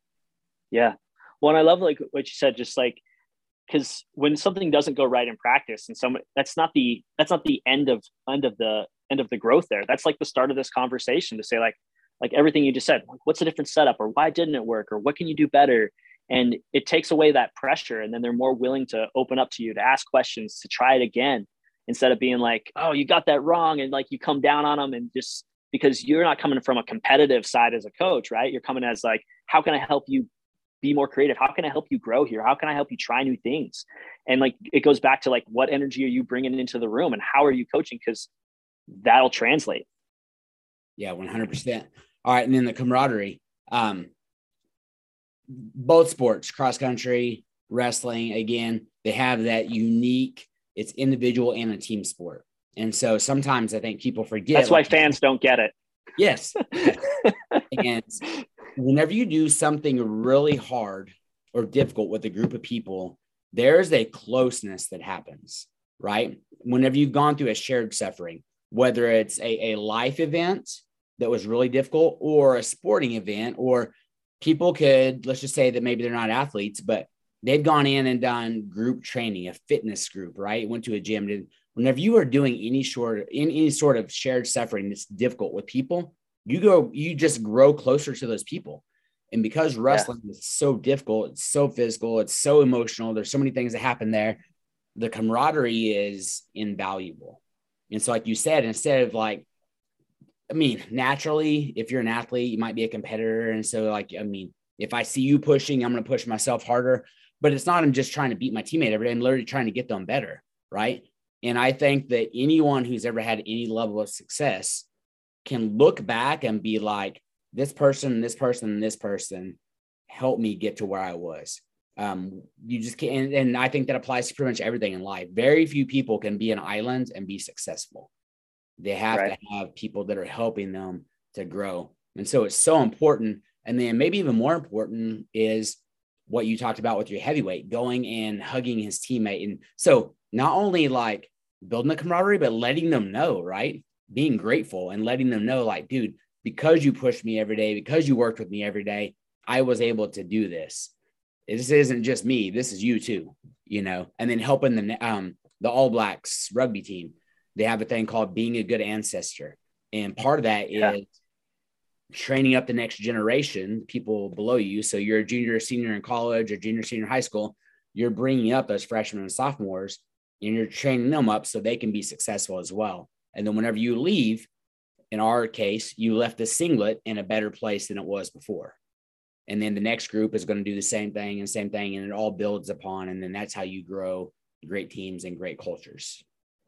Yeah. Well, and I love like what you said, just like, because when something doesn't go right in practice, and some, that's not the, that's not the end of, end of the, end of the growth there. That's like the start of this conversation to say like, like everything you just said, like, what's a different setup, or why didn't it work, or what can you do better? And it takes away that pressure. And then they're more willing to open up to you, to ask questions, to try it again, instead of being like, oh, you got that wrong. And like, you come down on them, and just, because you're not coming from a competitive side as a coach, right? You're coming as like, how can I help you be more creative? How can I help you grow here? How can I help you try new things? And like, it goes back to like, what energy are you bringing into the room and how are you coaching? Because that'll translate. Yeah, one hundred percent. All right. And then the camaraderie, um, both sports, cross country, wrestling, again, they have that unique, it's individual and a team sport. And so sometimes I think people forget. That's why like, fans don't get it. Yes. And whenever you do something really hard or difficult with a group of people, there's a closeness that happens, right? Whenever you've gone through a shared suffering, whether it's a, a life event that was really difficult or a sporting event, or people could, let's just say that maybe they're not athletes, but they've gone in and done group training, a fitness group, right? Went to a gym. Did, whenever you are doing any sort, in any sort of shared suffering that's difficult with people, you go, you just grow closer to those people. And because wrestling yeah. is so difficult, it's so physical, it's so emotional, there's so many things that happen there, the camaraderie is invaluable. And so, like you said, instead of like, I mean, naturally, if you're an athlete, you might be a competitor. And so, like, I mean, if I see you pushing, I'm going to push myself harder. But it's not I'm just trying to beat my teammate every day. I'm literally trying to get them better, right? And I think that anyone who's ever had any level of success can look back and be like, this person, this person, this person helped me get to where I was. Um, you just can't. And, and I think that applies to pretty much everything in life. Very few people can be an island and be successful. They have right. to have people that are helping them to grow. And so it's so important. And then maybe even more important is what you talked about with your heavyweight, going and hugging his teammate. And so not only like building a camaraderie, but letting them know, right? Being grateful and letting them know, like, dude, because you pushed me every day, because you worked with me every day, I was able to do this. This isn't just me. This is you too, you know, and then helping the, um, the All Blacks rugby team. They have a thing called being a good ancestor. And part of that yeah. is training up the next generation, people below you. So you're a junior or senior in college or junior, senior high school, you're bringing up those freshmen and sophomores and you're training them up so they can be successful as well. And then whenever you leave, in our case, you left the singlet in a better place than it was before. And then the next group is going to do the same thing and same thing. And it all builds upon, and then that's how you grow great teams and great cultures.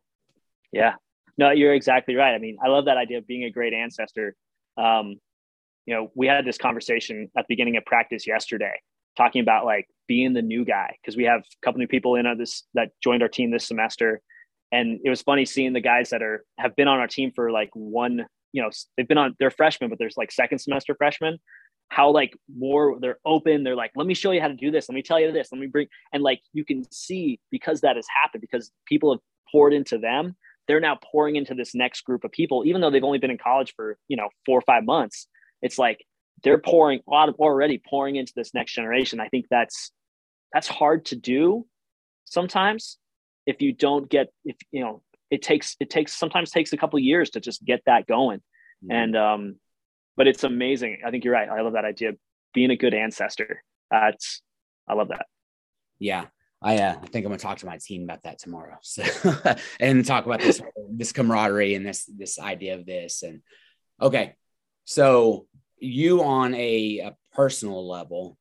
Yeah, no, you're exactly right. I mean, I love that idea of being a great ancestor. Um, you know, we had this conversation at the beginning of practice yesterday, talking about like being the new guy. Cause we have a couple new people in on this that joined our team this semester. And it was funny seeing the guys that are, have been on our team for like one, you know, they've been on, they're freshmen, but there's like second semester freshmen, how like more they're open. They're like, let me show you how to do this. Let me tell you this. Let me bring, and like, you can see because that has happened, because people have poured into them. They're now pouring into this next group of people, even though they've only been in college for, you know, four or five months. It's like they're pouring already pouring into this next generation. I think that's, that's hard to do sometimes if you don't get, if, you know, it takes, it takes, sometimes takes a couple of years to just get that going. Mm-hmm. And, um, but it's amazing. I think you're right. I love that idea of being a good ancestor. That's, I love that. Yeah. I, uh, I think I'm going to talk to my team about that tomorrow. So, and talk about this, this camaraderie and this, this idea of this. And okay. So you on a, a personal level,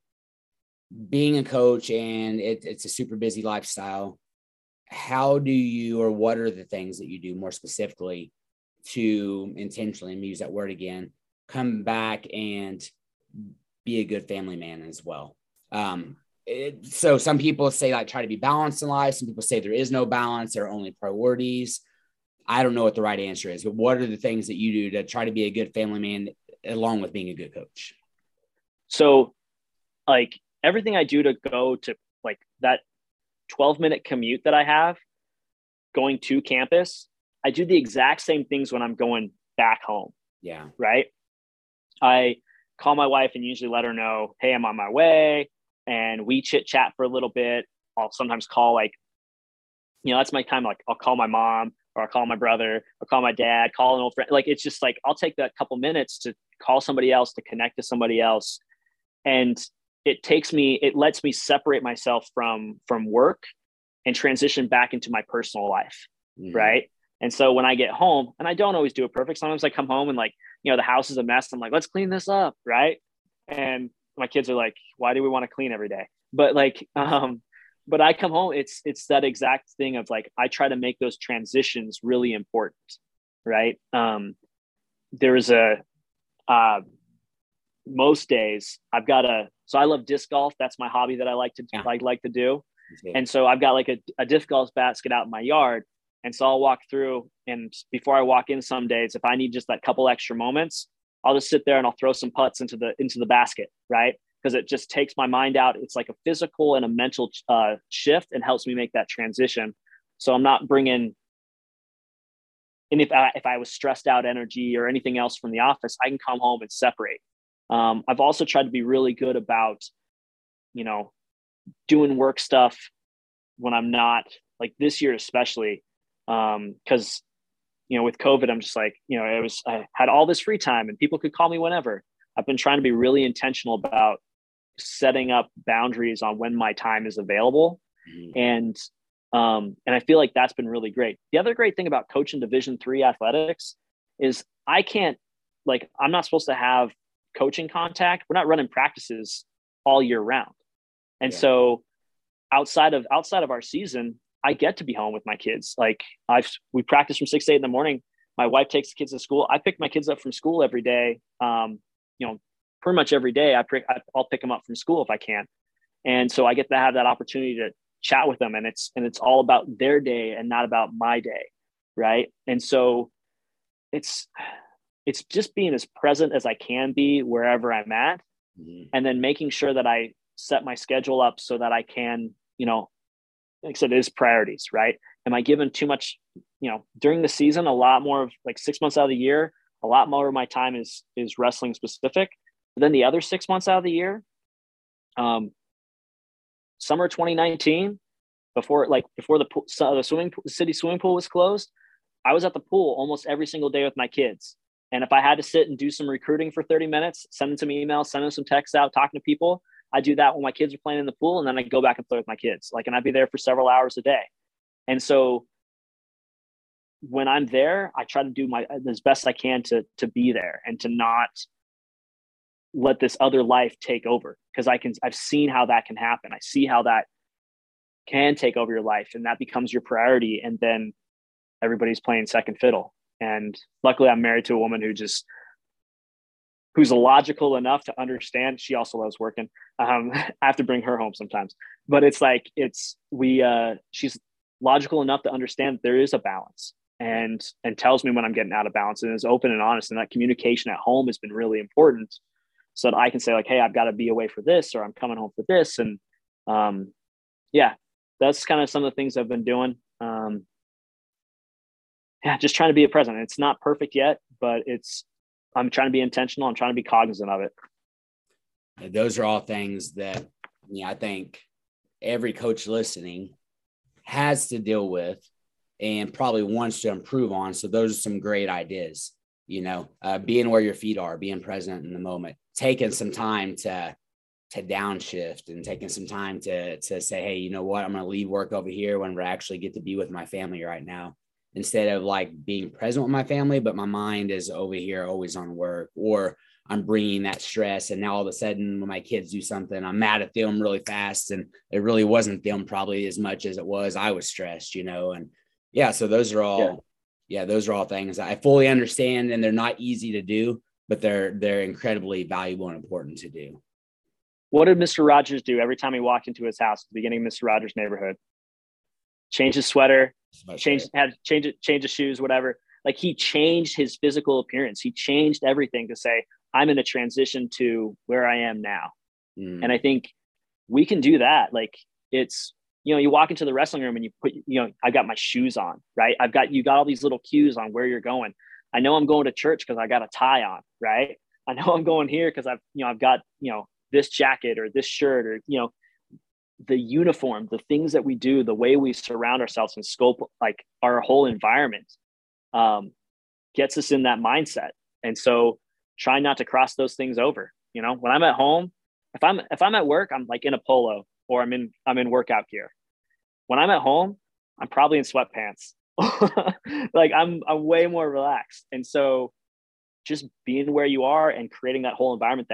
being a coach, and it, it's a super busy lifestyle. How do you, or what are the things that you do more specifically to intentionally, and use that word again, come back and be a good family man as well? Um, It, so some people say like try to be balanced in life. Some people say there is no balance. There are only priorities. I don't know what the right answer is, but what are the things that you do to try to be a good family man along with being a good coach? So like everything I do to go to like that twelve minute commute that I have going to campus, I do the exact same things when I'm going back home. Yeah. Right. I call my wife and usually let her know, hey, I'm on my way. And we chit chat for a little bit. I'll sometimes call like, you know, that's my time. Like I'll call my mom, or I'll call my brother, or call my dad, call an old friend. Like, it's just like, I'll take that couple minutes to call somebody else, to connect to somebody else. And it takes me, it lets me separate myself from, from work and transition back into my personal life. Mm-hmm. Right. And so when I get home, and I don't always do it perfect, sometimes I come home and like, you know, the house is a mess. I'm like, let's clean this up. Right. And my kids are like, why do we want to clean every day? But like, um, but I come home, it's, it's that exact thing of like, I try to make those transitions really important. Right. Um, there was a, uh, most days I've got a, so I love disc golf. That's my hobby that I like to, yeah. like, like to do. And so I've got like a, a disc golf basket out in my yard. And so I'll walk through, and before I walk in some days, if I need just that couple extra moments, I'll just sit there and I'll throw some putts into the, into the basket. Right. Because it just takes my mind out. It's like a physical and a mental uh, shift, and helps me make that transition. So I'm not bringing, and if I, if I was stressed out energy or anything else from the office, I can come home and separate. Um, I've also tried to be really good about, you know, doing work stuff when I'm not, like this year, especially, um, cause you know, with COVID, I'm just like, you know, it was, I had all this free time and people could call me whenever. I've been trying to be really intentional about setting up boundaries on when my time is available. Mm-hmm. And, um, and I feel like that's been really great. The other great thing about coaching Division three athletics is I can't, like, I'm not supposed to have coaching contact. We're not running practices all year round. And yeah. so outside of, outside of our season, I get to be home with my kids. Like I've, we practice from six to eight in the morning. My wife takes the kids to school. I pick my kids up from school every day. Um, you know, pretty much every day I pick, I'll pick them up from school if I can. And so I get to have that opportunity to chat with them, and it's, and it's all about their day and not about my day. Right. And so it's, it's just being as present as I can be wherever I'm at. Mm-hmm. And then making sure that I set my schedule up so that I can, you know, like I said, it is priorities, right? Am I given too much, you know, during the season, a lot more of like six months out of the year, a lot more of my time is, is wrestling specific. But then the other six months out of the year, um, summer twenty nineteen, before, like before the pool, so the swimming pool, the city swimming pool was closed, I was at the pool almost every single day with my kids. And if I had to sit and do some recruiting for thirty minutes, send them some emails, send them some texts out, talking to people, I do that when my kids are playing in the pool, and then I go back and play with my kids. Like, and I'd be there for several hours a day. And so when I'm there, I try to do my, as best I can to, to be there and to not let this other life take over. Cause I can, I've seen how that can happen. I see how that can take over your life, and that becomes your priority. And then everybody's playing second fiddle. And luckily I'm married to a woman who just, who's logical enough to understand. She also loves working. Um, I have to bring her home sometimes, but it's like, it's, we, uh, she's logical enough to understand that there is a balance, and, and tells me when I'm getting out of balance, and is open and honest. And that communication at home has been really important, so that I can say like, hey, I've got to be away for this, or I'm coming home for this. And, um, yeah, that's kind of some of the things I've been doing. Um, yeah, just trying to be a present. It's not perfect yet, but it's, I'm trying to be intentional. I'm trying to be cognizant of it. Those are all things that, you know, I think every coach listening has to deal with and probably wants to improve on. So those are some great ideas, you know, uh, being where your feet are, being present in the moment, taking some time to, to downshift, and taking some time to, to say, hey, you know what, I'm going to leave work over here when we actually get to be with my family right now, instead of like being present with my family, but my mind is over here always on work, or I'm bringing that stress. And now all of a sudden when my kids do something, I'm mad at them really fast. And it really wasn't them probably as much as it was, I was stressed, you know? And yeah, so those are all, yeah, yeah those are all things I fully understand, and they're not easy to do, but they're, they're incredibly valuable and important to do. What did Mister Rogers do every time he walked into his house at the beginning of Mister Rogers' neighborhood? Change his sweater, change, had change it, change his shoes, whatever. Like, he changed his physical appearance. He changed everything to say, I'm in a transition to where I am now. Mm. And I think we can do that. Like, it's, you know, you walk into the wrestling room and you put, you know, I've got my shoes on, right? I've got, you got all these little cues on where you're going. I know I'm going to church because I got a tie on, right? I know I'm going here because I've, you know, I've got, you know, this jacket or this shirt, or, you know, the uniform, the things that we do, the way we surround ourselves and scope, like our whole environment, um, gets us in that mindset. And so try not to cross those things over. You know, when I'm at home, if I'm, if I'm at work, I'm like in a polo, or I'm in, I'm in workout gear. When I'm at home, I'm probably in sweatpants. Like I'm, I'm way more relaxed. And so just being where you are and creating that whole environment that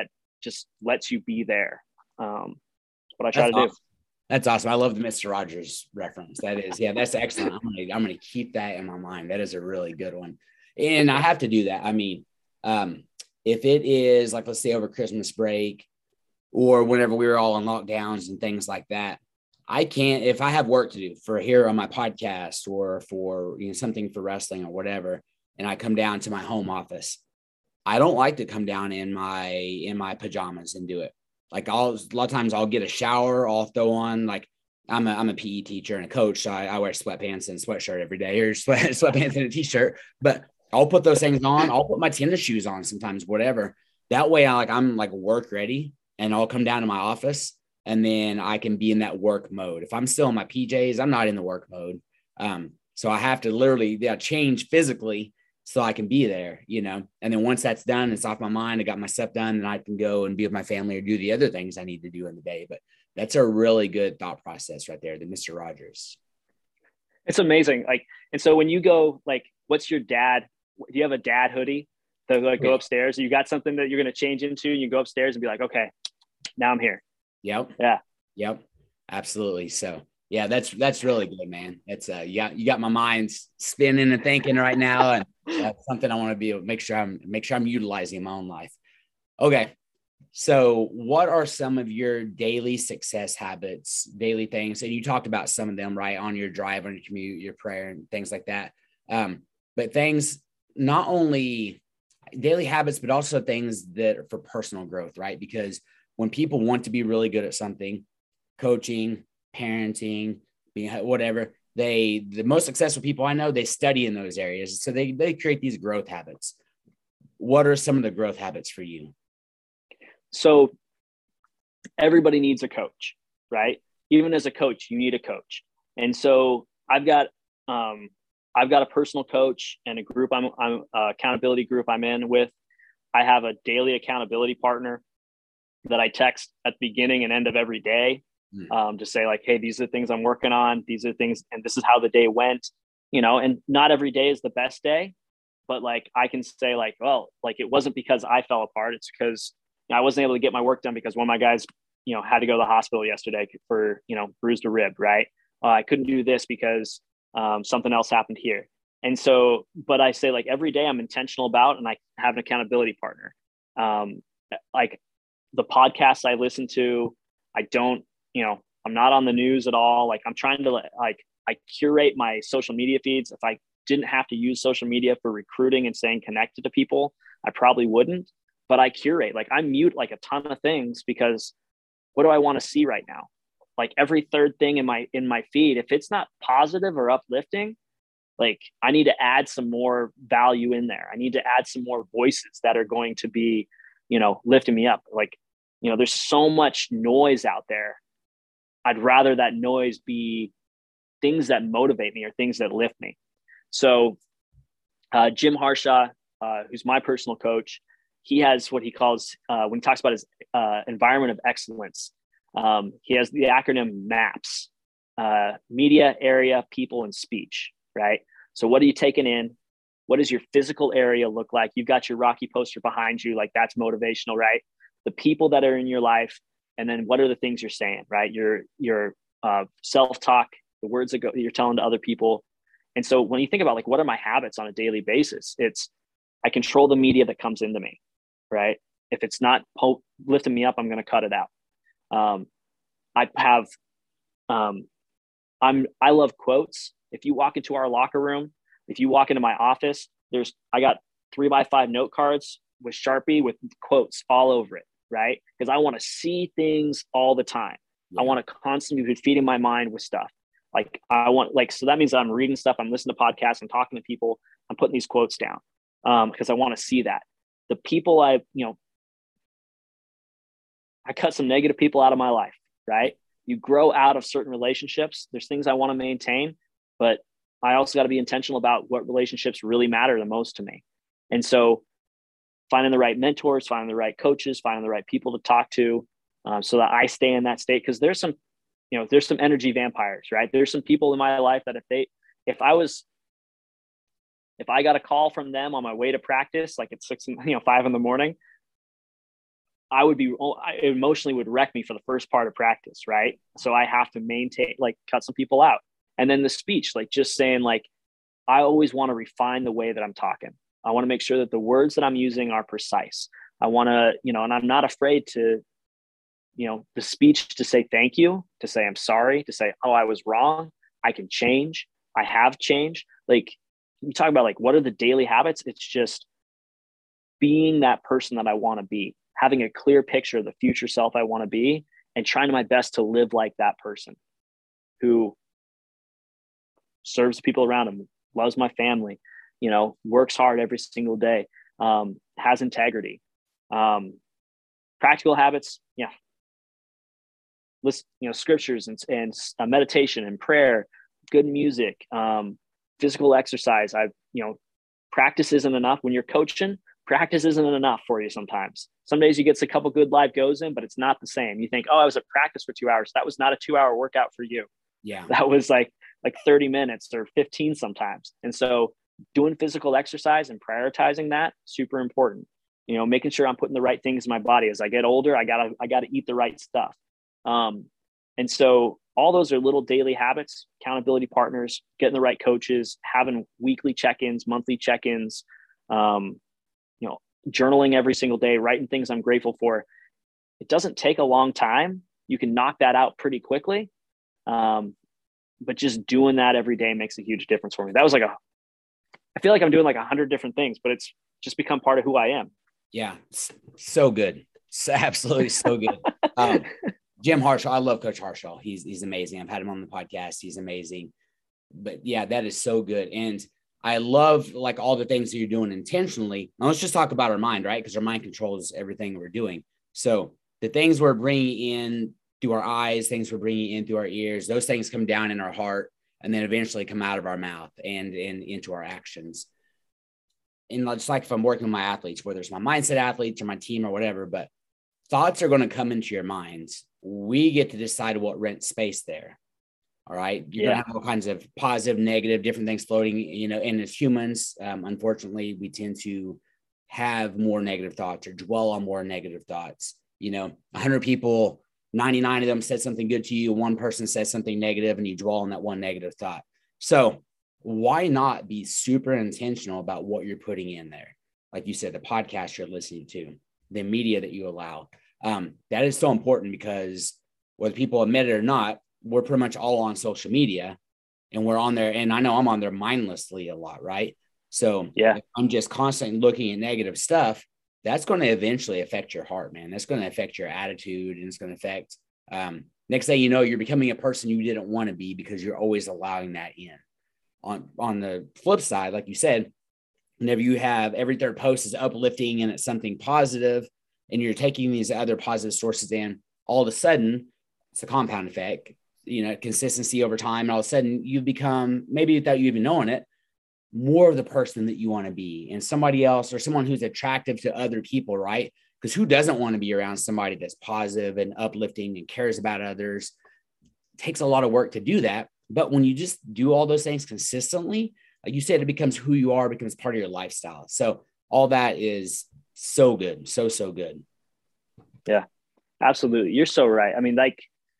just lets you be there. Um, that's what I try That's to awesome. do. That's awesome. I love the Mister Rogers reference. That is, yeah, that's excellent. I'm gonna, I'm gonna keep that in my mind. That is a really good one. And I have to do that. I mean, um, if it is like, let's say over Christmas break or whenever we were all on lockdowns and things like that, I can't, if I have work to do for here on my podcast or for, you know, something for wrestling or whatever, and I come down to my home office, I don't like to come down in my, in my pajamas and do it. Like I'll, a lot of times I'll get a shower, I'll throw on, like I'm a, I'm a P E teacher and a coach. So I, I wear sweatpants and sweatshirt every day, or sweat, sweatpants and a t-shirt, but I'll put those things on. I'll put my tennis shoes on sometimes, whatever. That way I like, I'm like work ready, and I'll come down to my office and then I can be in that work mode. If I'm still in my P Js, I'm not in the work mode. Um, so I have to literally yeah, change physically so I can be there, you know, and then once that's done, it's off my mind. I got my stuff done and I can go and be with my family or do the other things I need to do in the day. But that's a really good thought process right there, the Mister Rogers. It's amazing. Like, and so when you go, like, what's your dad? Do you have a dad hoodie that like go Yeah. upstairs? You got something that you're going to change into, and you go upstairs and be like, okay, now I'm here. Yep. Yeah. Yep. Absolutely. So yeah, that's, that's really good, man. It's uh, you got, you got my mind spinning and thinking right now. And that's something I want to be able to make sure I'm, make sure I'm utilizing in my own life. Okay. So what are some of your daily success habits, daily things? And you talked about some of them, right? On your drive, on your commute, your prayer and things like that. Um, but things, not only daily habits, but also things that are for personal growth, right? Because when people want to be really good at something, coaching, parenting, being whatever, they, the most successful people I know, they study in those areas. So they, they create these growth habits. What are some of the growth habits for you? So everybody needs a coach, right? Even as a coach, you need a coach. And so I've got, um, I've got a personal coach and a group I'm, I'm uh, accountability group I'm in with. I have a daily accountability partner that I text at the beginning and end of every day, um, to say like, hey, these are the things I'm working on. These are the things, and this is how the day went, you know, and not every day is the best day, but like, I can say like, well, like it wasn't because I fell apart. It's because you know, I wasn't able to get my work done because one of my guys, you know, had to go to the hospital yesterday for, you know, bruised a rib. Right. Uh, I couldn't do this because um, something else happened here. And so, but I say like every day I'm intentional about, and I have an accountability partner. Um, like the podcasts I listen to, I don't, you know, I'm not on the news at all. Like I'm trying to like, I curate my social media feeds. If I didn't have to use social media for recruiting and staying connected to people, I probably wouldn't, but I curate, like I mute like a ton of things because what do I want to see right now? Like every third thing in my, in my feed, if it's not positive or uplifting, like I need to add some more value in there. I need to add some more voices that are going to be, you know, lifting me up. Like, you know, there's so much noise out there. I'd rather that noise be things that motivate me or things that lift me. So uh, Jim Harshaw, uh, who's my personal coach, he has what he calls, uh, when he talks about his uh, environment of excellence, um, he has the acronym MAPS, uh, media, area, people, and speech, right? So what are you taking in? What does your physical area look like? You've got your Rocky poster behind you, like that's motivational, right? The people that are in your life, and then what are the things you're saying, right? Your, your uh, self-talk, the words that go, you're telling to other people. And so when you think about like, what are my habits on a daily basis? It's, I control the media that comes into me, right? If it's not po- lifting me up, I'm going to cut it out. Um, I have, um, I'm, I love quotes. If you walk into our locker room, if you walk into my office, there's, I got three by five note cards with Sharpie with quotes all over it, right? Because I want to see things all the time. Yeah. I want to constantly be feeding my mind with stuff. Like I want, like, so that means I'm reading stuff, I'm listening to podcasts, I'm talking to people, I'm putting these quotes down um, because I want to see that. The people I, you know, I cut some negative people out of my life, right? You grow out of certain relationships. There's things I want to maintain, but I also got to be intentional about what relationships really matter the most to me. And so finding the right mentors, finding the right coaches, finding the right people to talk to um, so that I stay in that state. Because there's some, you know, there's some energy vampires, right? There's some people in my life that if they, if I was, if I got a call from them on my way to practice, like at six, you know, five in the morning, I would be, I emotionally would wreck me for the first part of practice. Right. So I have to maintain, like cut some people out. And then the speech, like just saying like, I always want to refine the way that I'm talking. I want to make sure that the words that I'm using are precise. I want to, you know, and I'm not afraid to, you know, the speech to say thank you, to say I'm sorry, to say, oh, I was wrong. I can change. I have changed. Like you talk about like, what are the daily habits? It's just being that person that I want to be, having a clear picture of the future self I want to be, and trying my best to live like that person who serves the people around him, loves my family, you know, works hard every single day, um, has integrity, um, practical habits. Yeah. List, you know, scriptures and, and uh, meditation and prayer, good music, um, physical exercise. I've, you know, practice isn't enough when you're coaching. Practice isn't enough for you sometimes. Some days you get a couple good live goes in, but it's not the same. You think, oh, I was at practice for two hours. That was not a two hour workout for you. Yeah. That was like, like thirty minutes or fifteen sometimes. And so doing physical exercise and prioritizing that, super important. You know, making sure I'm putting the right things in my body. As I get older, I gotta, I gotta eat the right stuff. Um, and so all those are little daily habits, accountability partners, getting the right coaches, having weekly check-ins, monthly check-ins, um, you know, journaling every single day, writing things I'm grateful for. It doesn't take a long time. You can knock that out pretty quickly. Um, but just doing that every day makes a huge difference for me. That was like a, I feel like I'm doing like a hundred different things, but it's just become part of who I am. Yeah. So good. So absolutely so good. Um, Jim Harshaw. I love Coach Harshaw. He's, he's amazing. I've had him on the podcast. He's amazing, but yeah, that is so good. And I love like all the things that you're doing intentionally. Now let's just talk about our mind, right? Because our mind controls everything we're doing. So the things we're bringing in through our eyes, things we're bringing in through our ears, those things come down in our heart and then eventually come out of our mouth and, and into our actions. And it's like if I'm working with my athletes, whether it's my mindset athletes or my team or whatever, but thoughts are going to come into your minds. We get to decide what rent space there. All right. You're yeah. going to have all kinds of positive, negative, different things floating, you know, and as humans, um, unfortunately, we tend to have more negative thoughts or dwell on more negative thoughts. You know, a hundred people, ninety-nine of them said something good to you. One person says something negative and you dwell on that one negative thought. So why not be super intentional about what you're putting in there? Like you said, the podcast you're listening to, the media that you allow. Um, that is so important because whether people admit it or not, we're pretty much all on social media and we're on there. And I know I'm on there mindlessly a lot, right? So yeah, if I'm just constantly looking at negative stuff. That's going to eventually affect your heart, man. That's going to affect your attitude and it's going to affect, um, next thing you know, you're becoming a person you didn't want to be because you're always allowing that in. On, on the flip side, like you said, whenever you have every third post is uplifting and it's something positive and you're taking these other positive sources in, all of a sudden it's a compound effect, you know, consistency over time. And all of a sudden you've become, maybe without you even knowing it, more of the person that you want to be and somebody else or someone who's attractive to other people, right? Because who doesn't want to be around somebody that's positive and uplifting and cares about others? It takes a lot of work to do that. But when you just do all those things consistently, like you said, it becomes who you are, becomes part of your lifestyle. So all that is so good. So, so good. Yeah, absolutely. You're so right. I mean, like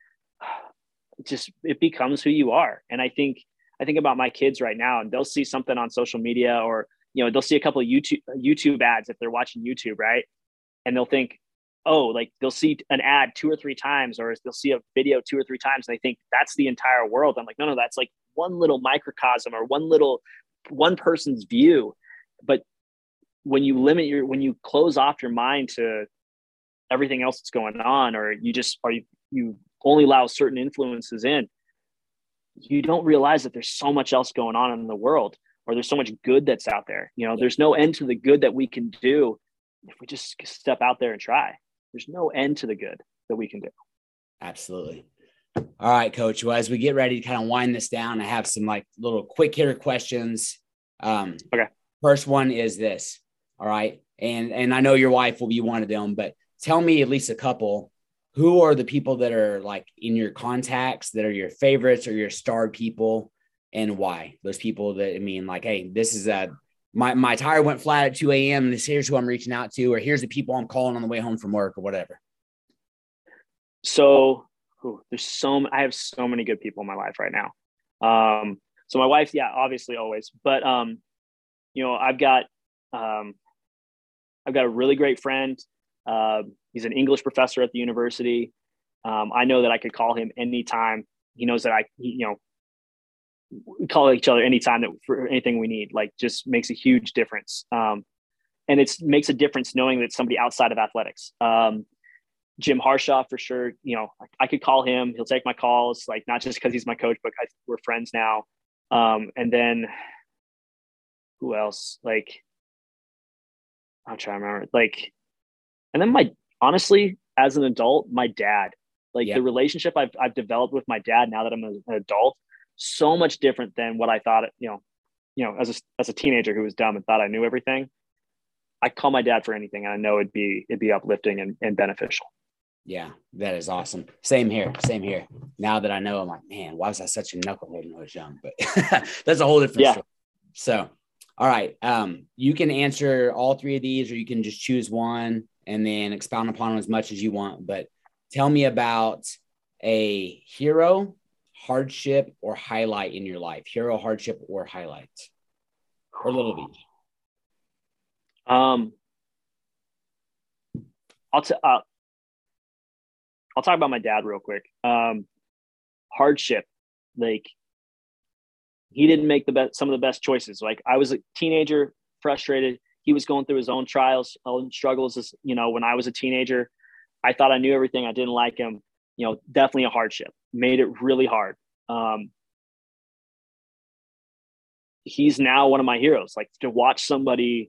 just, it becomes who you are. And I think, I think about my kids right now and they'll see something on social media or, you know, they'll see a couple of YouTube, YouTube ads if they're watching YouTube, right? And they'll think, oh, like they'll see an ad two or three times, or they'll see a video two or three times. And they think that's the entire world. I'm like, no, no, that's like one little microcosm or one little, one person's view. But when you limit your, when you close off your mind to everything else that's going on, or you just, or you, you only allow certain influences in, you don't realize that there's so much else going on in the world, or there's so much good that's out there. You know, there's no end to the good that we can do if we just step out there and try. There's no end to the good that we can do. Absolutely. All right, Coach. Well, as we get ready to kind of wind this down, I have some like little quick hitter questions. Um, okay. First one is this. All right. And, and I know your wife will be one of them, but tell me at least a couple. Who are the people that are like in your contacts that are your favorites or your starred people, and why? Those people that, I mean, like, hey, this is a, my, my tire went flat at two a.m. and this here's who I'm reaching out to, or here's the people I'm calling on the way home from work or whatever? So ooh, there's so, I have so many good people in my life right now. Um, so my wife, yeah, obviously always, but, um, you know, I've got, um, I've got a really great friend. Uh, he's an English professor at the university. Um, I know that I could call him anytime. He knows that I, he, you know, we call each other anytime that for anything we need, like just makes a huge difference. Um, and it makes a difference knowing that it's somebody outside of athletics. Um, Jim Harshaw for sure. You know, I, I could call him, he'll take my calls, like not just because he's my coach, but I, we're friends now. Um, and then who else? Like, I'm trying to remember, like, and then my, honestly, as an adult, my dad, like yeah. the relationship I've, I've developed with my dad now that I'm a, an adult, so much different than what I thought, you know, you know, as a, as a teenager who was dumb and thought I knew everything. I call my dad for anything and I know it'd be, it'd be uplifting and, and beneficial. Yeah, that is awesome. Same here. Same here. Now that I know, I'm like, man, why was I such a knucklehead when I was young? But that's a whole different yeah. story. So, all right. Um, you can answer all three of these, or you can just choose one and then expound upon them as much as you want. But tell me about a hero, hardship, or highlight in your life. Hero, hardship, or highlight, or a little of each. Um, I'll t- uh, I'll talk about my dad real quick. Um, hardship, like he didn't make the best, some of the best choices. Like I was a teenager, frustrated. He was going through his own trials, own struggles. As, you know, when I was a teenager, I thought I knew everything. I didn't like him. You know, definitely a hardship. Made it really hard. Um, he's now one of my heroes. Like to watch somebody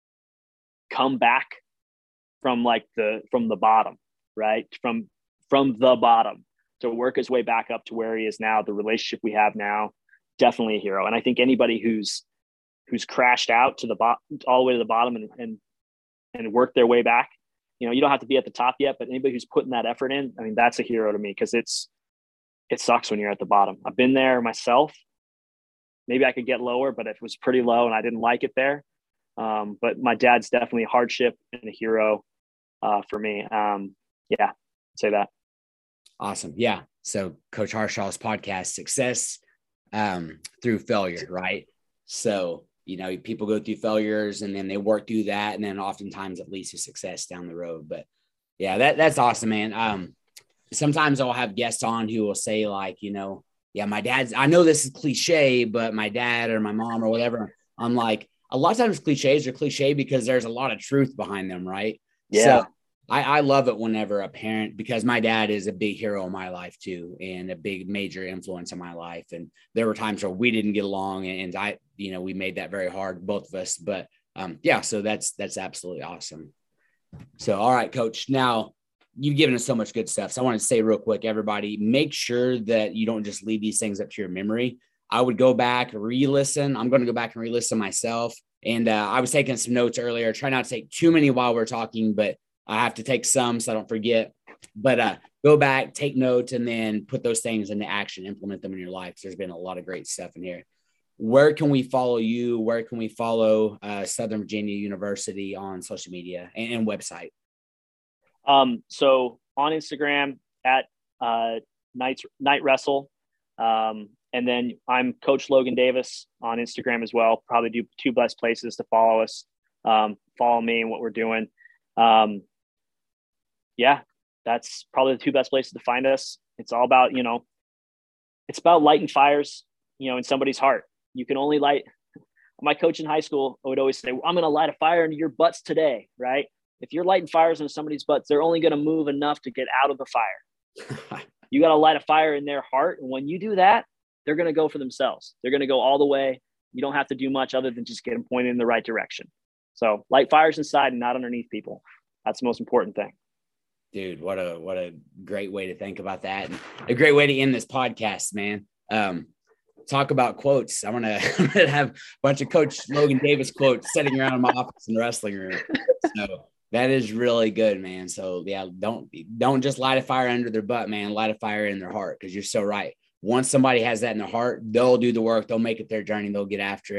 come back from like the from the bottom, right? From from the bottom to work his way back up to where he is now, the relationship we have now, definitely a hero. And I think anybody who's who's crashed out to the bottom, all the way to the bottom and and and worked their way back, you know, you don't have to be at the top yet, but anybody who's putting that effort in, I mean, that's a hero to me, because it's it sucks when you're at the bottom. I've been there myself. Maybe I could get lower, but it was pretty low and I didn't like it there. Um, but my dad's definitely a hardship and a hero uh, for me. Um, yeah, I'd say that. Awesome. Yeah. So Coach Harshaw's podcast, Success um, Through Failure, right? So, you know, people go through failures and then they work through that. And then oftentimes it leads to success down the road. But yeah, that that's awesome, man. Um, sometimes I'll have guests on who will say like, you know, yeah, my dad's, I know this is cliche, but my dad or my mom or whatever, I'm like, a lot of times cliches are cliche because there's a lot of truth behind them. Right. Yeah. So I, I love it whenever a parent, because my dad is a big hero in my life too, and a big major influence in my life. And there were times where we didn't get along, and I, you know, we made that very hard, both of us. But um, yeah, so that's that's absolutely awesome. So, all right, Coach. Now you've given us so much good stuff. So I want to say real quick, everybody, make sure that you don't just leave these things up to your memory. I would go back, re-listen. I'm going to go back and re-listen myself. And uh, I was taking some notes earlier. Try not to take too many while we're talking, but I have to take some so I don't forget. But uh, go back, take notes, and then put those things into action, implement them in your life. There's been a lot of great stuff in here. Where can we follow you? Where can we follow uh, Southern Virginia University on social media and, and website? Um, so on Instagram at uh, Night, Night Wrestle. Um, and then I'm Coach Logan Davis on Instagram as well. Probably do two best places to follow us. Um, follow me and what we're doing. Um, yeah, that's probably the two best places to find us. It's all about, you know, it's about lighting fires, you know, in somebody's heart. You can only light, my coach in high school would always say, I'm going to light a fire into your butts today, right? If you're lighting fires into somebody's butts, they're only going to move enough to get out of the fire. You got to light a fire in their heart. And when you do that, they're going to go for themselves. They're going to go all the way. You don't have to do much other than just get them pointed in the right direction. So light fires inside and not underneath people. That's the most important thing. Dude, what a what a great way to think about that, and a great way to end this podcast, man. Um, talk about quotes. I'm gonna, I'm gonna have a bunch of Coach Logan Davis quotes sitting around in my office in the wrestling room. So that is really good, man. So yeah, don't don't just light a fire under their butt, man. Light a fire in their heart, because you're so right. Once somebody has that in their heart, they'll do the work. They'll make it their journey. They'll get after it.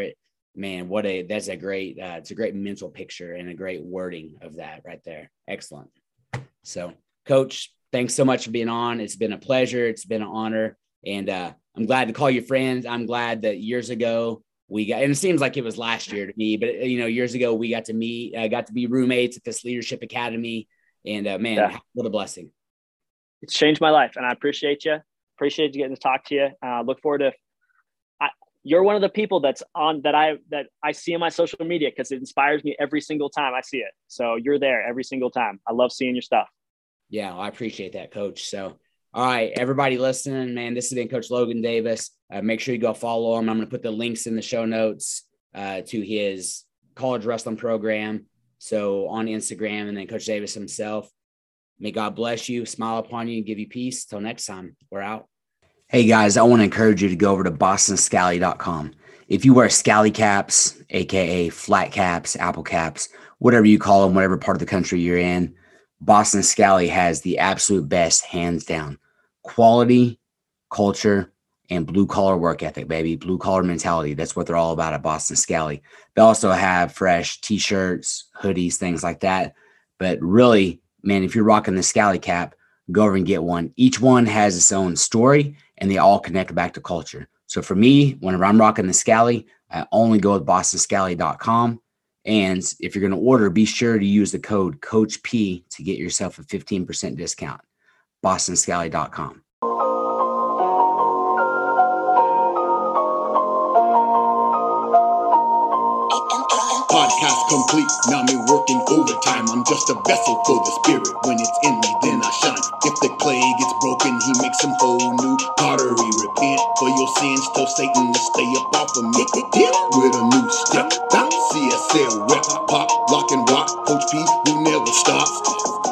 Man, what a, that's a great, uh, it's a great mental picture and a great wording of that right there. Excellent. So Coach, thanks so much for being on. It's been a pleasure. It's been an honor. And uh, I'm glad to call you friends. I'm glad that years ago we got, and it seems like it was last year to me, but you know, years ago we got to meet, uh, got to be roommates at this Leadership Academy. And uh, man, yeah. What a blessing. It's changed my life, and I appreciate you. Appreciate you getting to talk to you. Uh, look forward to, I, you're one of the people that's on that I, that I see in my social media, because it inspires me every single time I see it. So you're there every single time. I love seeing your stuff. Yeah, I appreciate that, Coach. So, all right, everybody listening, man, this has been Coach Logan Davis. Uh, make sure you go follow him. I'm going to put the links in the show notes uh, to his college wrestling program. So on Instagram, and then Coach Davis himself. May God bless you, smile upon you, and give you peace. Till next time, we're out. Hey guys, I want to encourage you to go over to boston scally dot com. If you wear scally caps, aka flat caps, apple caps, whatever you call them, whatever part of the country you're in, Boston Scally has the absolute best, hands down. Quality, culture, and blue collar work ethic, baby. Blue collar mentality. That's what they're all about at Boston Scally. They also have fresh t-shirts, hoodies, things like that. But really, man, if you're rocking the Scally cap, go over and get one. Each one has its own story, and they all connect back to culture. So for me, whenever I'm rocking the Scally, I only go with boston scally dot com. And if you're going to order, be sure to use the code Coach P to get yourself a fifteen percent discount. boston scally dot com. Podcast complete, now me working overtime. I'm just a vessel for the spirit. When it's in me, then I shine. If the clay gets broken, he makes some whole new pottery. Repent for your sins, tell Satan to stay up off of me. With a new step, C S L rep, pop, lock and rock. Coach P, who never stops.